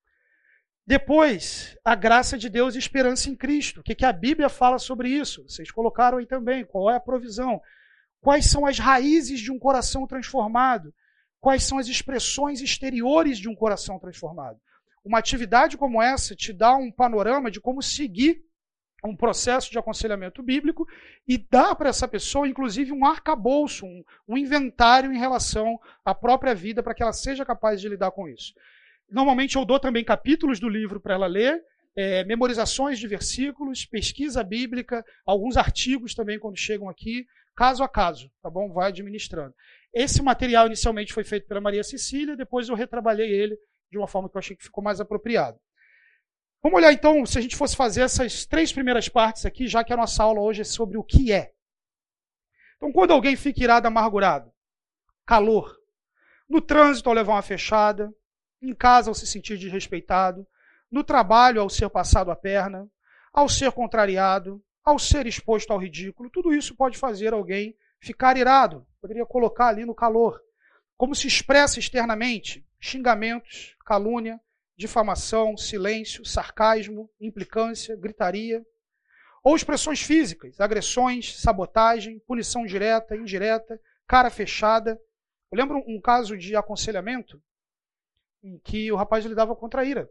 Depois, a graça de Deus e esperança em Cristo. O que, que a Bíblia fala sobre isso? Vocês colocaram aí também, qual é a provisão? Quais são as raízes de um coração transformado? Quais são as expressões exteriores de um coração transformado? Uma atividade como essa te dá um panorama de como seguir um processo de aconselhamento bíblico e dá para essa pessoa, inclusive, um arcabouço, um, um inventário em relação à própria vida para que ela seja capaz de lidar com isso. Normalmente eu dou também capítulos do livro para ela ler, é, memorizações de versículos, pesquisa bíblica, alguns artigos também quando chegam aqui, caso a caso, tá bom? Vai administrando. Esse material inicialmente foi feito pela Maria Cecília, depois eu retrabalhei ele de uma forma que eu achei que ficou mais apropriado. Vamos olhar então, se a gente fosse fazer essas três primeiras partes aqui, já que a nossa aula hoje é sobre o que é. Então, quando alguém fica irado, amargurado, calor, no trânsito ao levar uma fechada, em casa ao se sentir desrespeitado, no trabalho ao ser passado a perna, ao ser contrariado, ao ser exposto ao ridículo, tudo isso pode fazer alguém ficar irado, poderia colocar ali no calor. Como se expressa externamente? Xingamentos, calúnia, difamação, silêncio, sarcasmo, implicância, gritaria. Ou expressões físicas, agressões, sabotagem, punição direta, indireta, cara fechada, Eu lembro um caso de aconselhamento em que o rapaz lidava com traíra.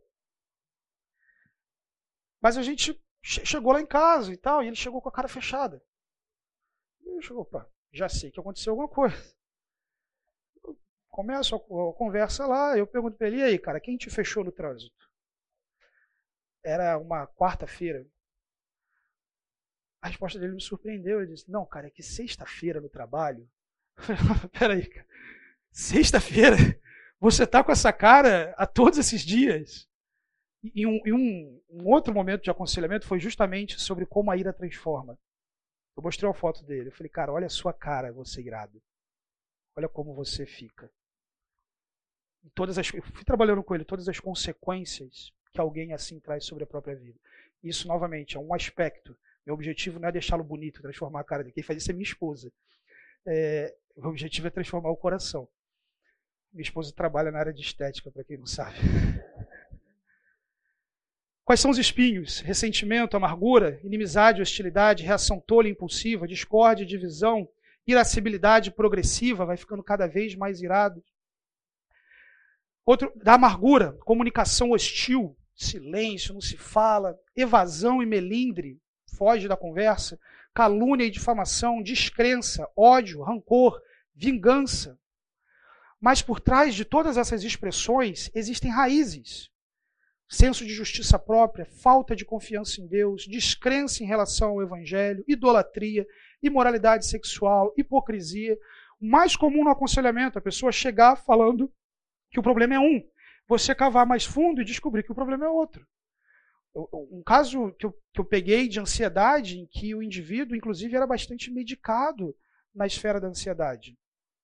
Mas a gente chegou lá em casa e tal, e ele chegou com a cara fechada. Ele chegou, opa, já sei que aconteceu alguma coisa. Eu começo a, a conversa lá, eu pergunto para ele, e aí, cara, quem te fechou no trânsito? Era uma quarta-feira. A resposta dele me surpreendeu. Ele disse, não, cara, é que sexta-feira no trabalho... Peraí, cara. Sexta-feira? Você tá com essa cara há todos esses dias? E um, e um, um outro momento de aconselhamento foi justamente sobre como a ira transforma. Eu mostrei uma foto dele. Eu falei, cara, olha a sua cara, você irado. Olha como você fica. E todas as, eu fui trabalhando com ele, todas as consequências que alguém assim traz sobre a própria vida. Isso, novamente, é um aspecto. Meu objetivo não é deixá-lo bonito, transformar a cara dele. Quem faz isso é minha esposa. É, o objetivo é transformar o coração. Minha esposa trabalha na área de estética, para quem não sabe. Quais são os espinhos? Ressentimento, amargura, inimizade, hostilidade, reação tola e impulsiva, discórdia, divisão, irascibilidade progressiva, vai ficando cada vez mais irado. Outro, da amargura, comunicação hostil, silêncio, não se fala, evasão e melindre, foge da conversa, calúnia e difamação, descrença, ódio, rancor, vingança. Mas por trás de todas essas expressões existem raízes. Senso de justiça própria, falta de confiança em Deus, descrença em relação ao Evangelho, idolatria, imoralidade sexual, hipocrisia. O mais comum no aconselhamento é a pessoa chegar falando que o problema é um, você cavar mais fundo e descobrir que o problema é outro. Um caso que eu, que eu peguei de ansiedade, em que o indivíduo, inclusive, era bastante medicado na esfera da ansiedade.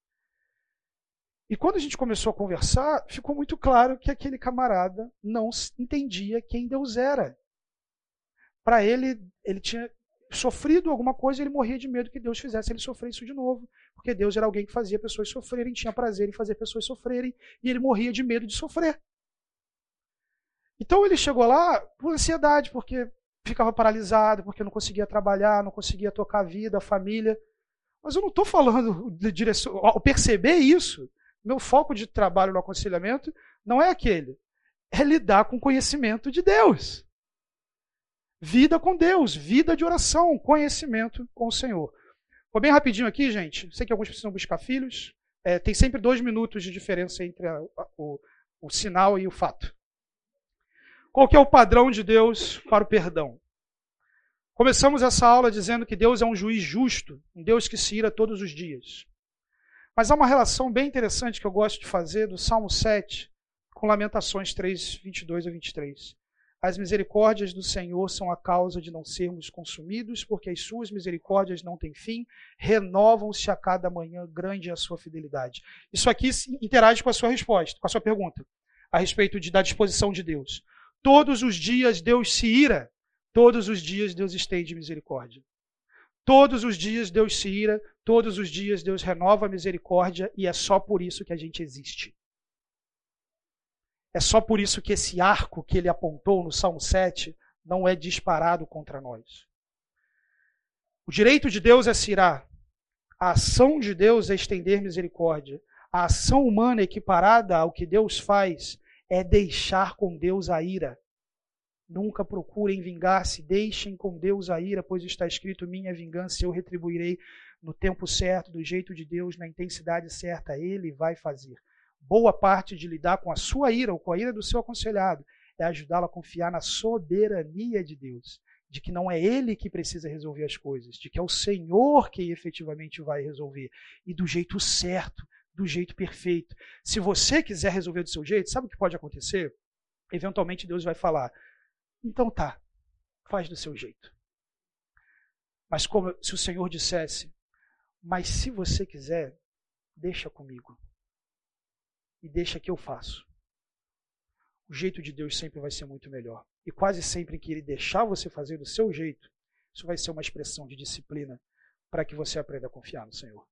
E quando a gente começou a conversar, ficou muito claro que aquele camarada não entendia quem Deus era. Para ele, ele tinha sofrido alguma coisa e ele morria de medo que Deus fizesse ele sofrer isso de novo. Porque Deus era alguém que fazia pessoas sofrerem, tinha prazer em fazer pessoas sofrerem, e ele morria de medo de sofrer. Então ele chegou lá por ansiedade, porque ficava paralisado, porque não conseguia trabalhar, não conseguia tocar a vida, a família. Mas eu não estou falando de direção... Ao perceber isso, meu foco de trabalho no aconselhamento não é aquele. É lidar com o conhecimento de Deus. Vida com Deus, vida de oração, conhecimento com o Senhor. Vou bem rapidinho aqui, gente. Sei que alguns precisam buscar filhos. É, tem sempre dois minutos de diferença entre a, a, o, o sinal e o fato. Qual que é o padrão de Deus para o perdão? Começamos essa aula dizendo que Deus é um juiz justo, um Deus que se ira todos os dias. Mas há uma relação bem interessante que eu gosto de fazer do Salmo sete com Lamentações três, vinte e dois a vinte e três. As misericórdias do Senhor são a causa de não sermos consumidos, porque as suas misericórdias não têm fim, renovam-se a cada manhã, grande é a sua fidelidade. Isso aqui interage com a sua resposta, com a sua pergunta, a respeito de, da disposição de Deus. Todos os dias Deus se ira, todos os dias Deus estende misericórdia. Todos os dias Deus se ira, todos os dias Deus renova a misericórdia, e é só por isso que a gente existe. É só por isso que esse arco que ele apontou no Salmo sete não é disparado contra nós. O direito de Deus é se irar. A ação de Deus é estender misericórdia. A ação humana equiparada ao que Deus faz é deixar com Deus a ira. Nunca procurem vingar-se, deixem com Deus a ira, pois está escrito, minha vingança eu retribuirei no tempo certo, do jeito de Deus, na intensidade certa, Ele vai fazer. Boa parte de lidar com a sua ira ou com a ira do seu aconselhado é ajudá-lo a confiar na soberania de Deus, de que não é Ele que precisa resolver as coisas, de que é o Senhor que efetivamente vai resolver, e do jeito certo, do jeito perfeito. Se você quiser resolver do seu jeito, sabe o que pode acontecer? Eventualmente Deus vai falar, então tá, faz do seu jeito. Mas como se o Senhor dissesse, mas se você quiser, deixa comigo. E deixa que eu faço. O jeito de Deus sempre vai ser muito melhor. E quase sempre que Ele deixar você fazer do seu jeito, isso vai ser uma expressão de disciplina para que você aprenda a confiar no Senhor.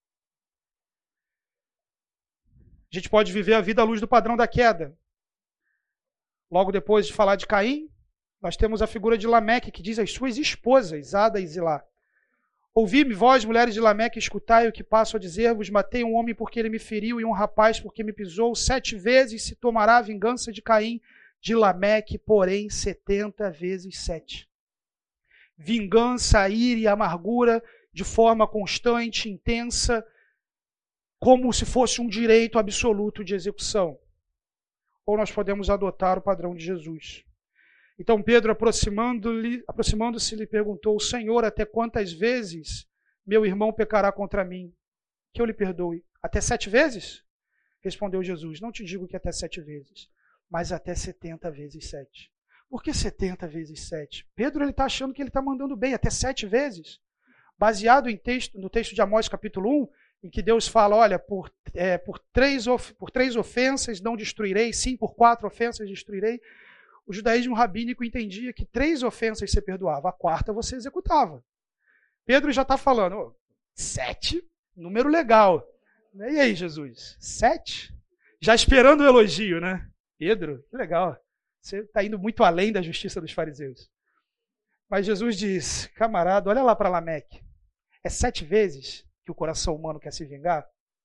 A gente pode viver a vida à luz do padrão da queda. Logo depois de falar de Caim, nós temos a figura de Lameque, que diz as suas esposas, Ada e Zilá. Ouvi-me, vós, mulheres de Lameque, escutai o que passo a dizer-vos. Matei um homem porque ele me feriu e um rapaz porque me pisou. Sete vezes se tomará a vingança de Caim, de Lameque, porém, setenta vezes sete. Vingança, ira e amargura de forma constante, intensa, como se fosse um direito absoluto de execução. Ou nós podemos adotar o padrão de Jesus. Então Pedro, aproximando-se, aproximando-se, lhe perguntou: Senhor, até quantas vezes meu irmão pecará contra mim, que eu lhe perdoe? Até sete vezes? Respondeu Jesus: não te digo que até sete vezes, mas até setenta vezes sete. Por que setenta vezes sete? Pedro está achando que ele está mandando bem, até sete vezes. Baseado em texto, no texto de Amós capítulo um, em que Deus fala, olha, por, é, por, três of, por três ofensas não destruirei, sim, por quatro ofensas destruirei. O judaísmo rabínico entendia que três ofensas você perdoava, a quarta você executava. Pedro já está falando, oh, sete, número legal. E aí, Jesus? Sete? Já esperando o elogio, né? Pedro, que legal. Você está indo muito além da justiça dos fariseus. Mas Jesus diz, camarada, olha lá para Lameque. É sete vezes que o coração humano quer se vingar?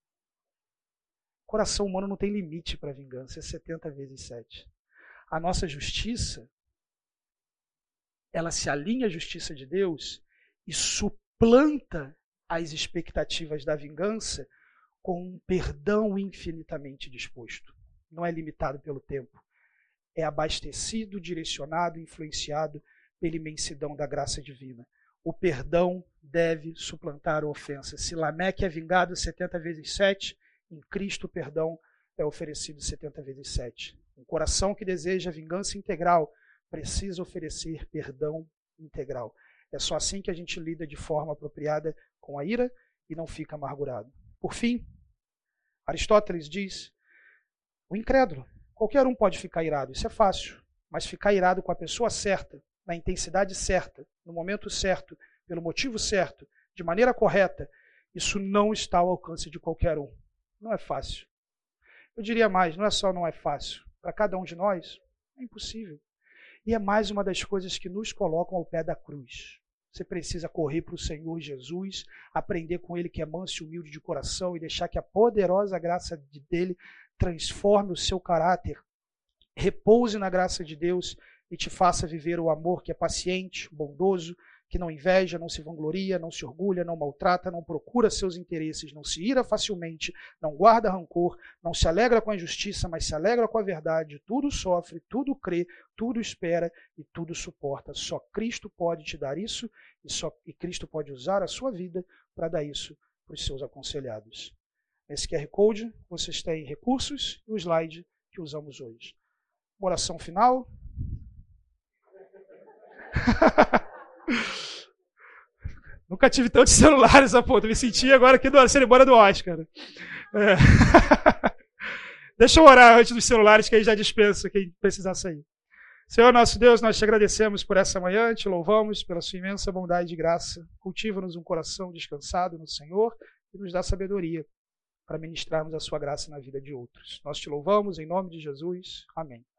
O coração humano não tem limite para vingança, é setenta vezes sete. A nossa justiça, ela se alinha à justiça de Deus e suplanta as expectativas da vingança com um perdão infinitamente disposto. Não é limitado pelo tempo. É abastecido, direcionado, influenciado pela imensidão da graça divina. O perdão deve suplantar a ofensa. Se Lameque é vingado setenta vezes sete, em Cristo o perdão é oferecido setenta vezes sete. Um coração que deseja vingança integral precisa oferecer perdão integral. É só assim que a gente lida de forma apropriada com a ira e não fica amargurado. Por fim, Aristóteles diz, o incrédulo, qualquer um pode ficar irado, isso é fácil, mas ficar irado com a pessoa certa, na intensidade certa, no momento certo, pelo motivo certo, de maneira correta, isso não está ao alcance de qualquer um. Não é fácil. Eu diria mais, não é só não é fácil. Para cada um de nós, é impossível. E é mais uma das coisas que nos colocam ao pé da cruz. Você precisa correr para o Senhor Jesus, aprender com Ele que é manso e humilde de coração e deixar que a poderosa graça dele transforme o seu caráter, repouse na graça de Deus e te faça viver o amor que é paciente, bondoso, que não inveja, não se vangloria, não se orgulha, não maltrata, não procura seus interesses, não se ira facilmente, não guarda rancor, não se alegra com a injustiça, mas se alegra com a verdade, tudo sofre, tudo crê, tudo espera e tudo suporta. Só Cristo pode te dar isso e, só, e Cristo pode usar a sua vida para dar isso para os seus aconselhados. Nesse Q R Code vocês têm recursos e o slide que usamos hoje. Uma oração final. Nunca tive tantos celulares a ponto. Me senti agora aqui na cerimônia do Oscar. É. Deixa eu orar antes dos celulares, que aí já dispensa quem precisar sair. Senhor nosso Deus, nós te agradecemos por essa manhã, te louvamos pela sua imensa bondade e graça. Cultiva-nos um coração descansado no Senhor e nos dá sabedoria para ministrarmos a sua graça na vida de outros. Nós te louvamos em nome de Jesus. Amém.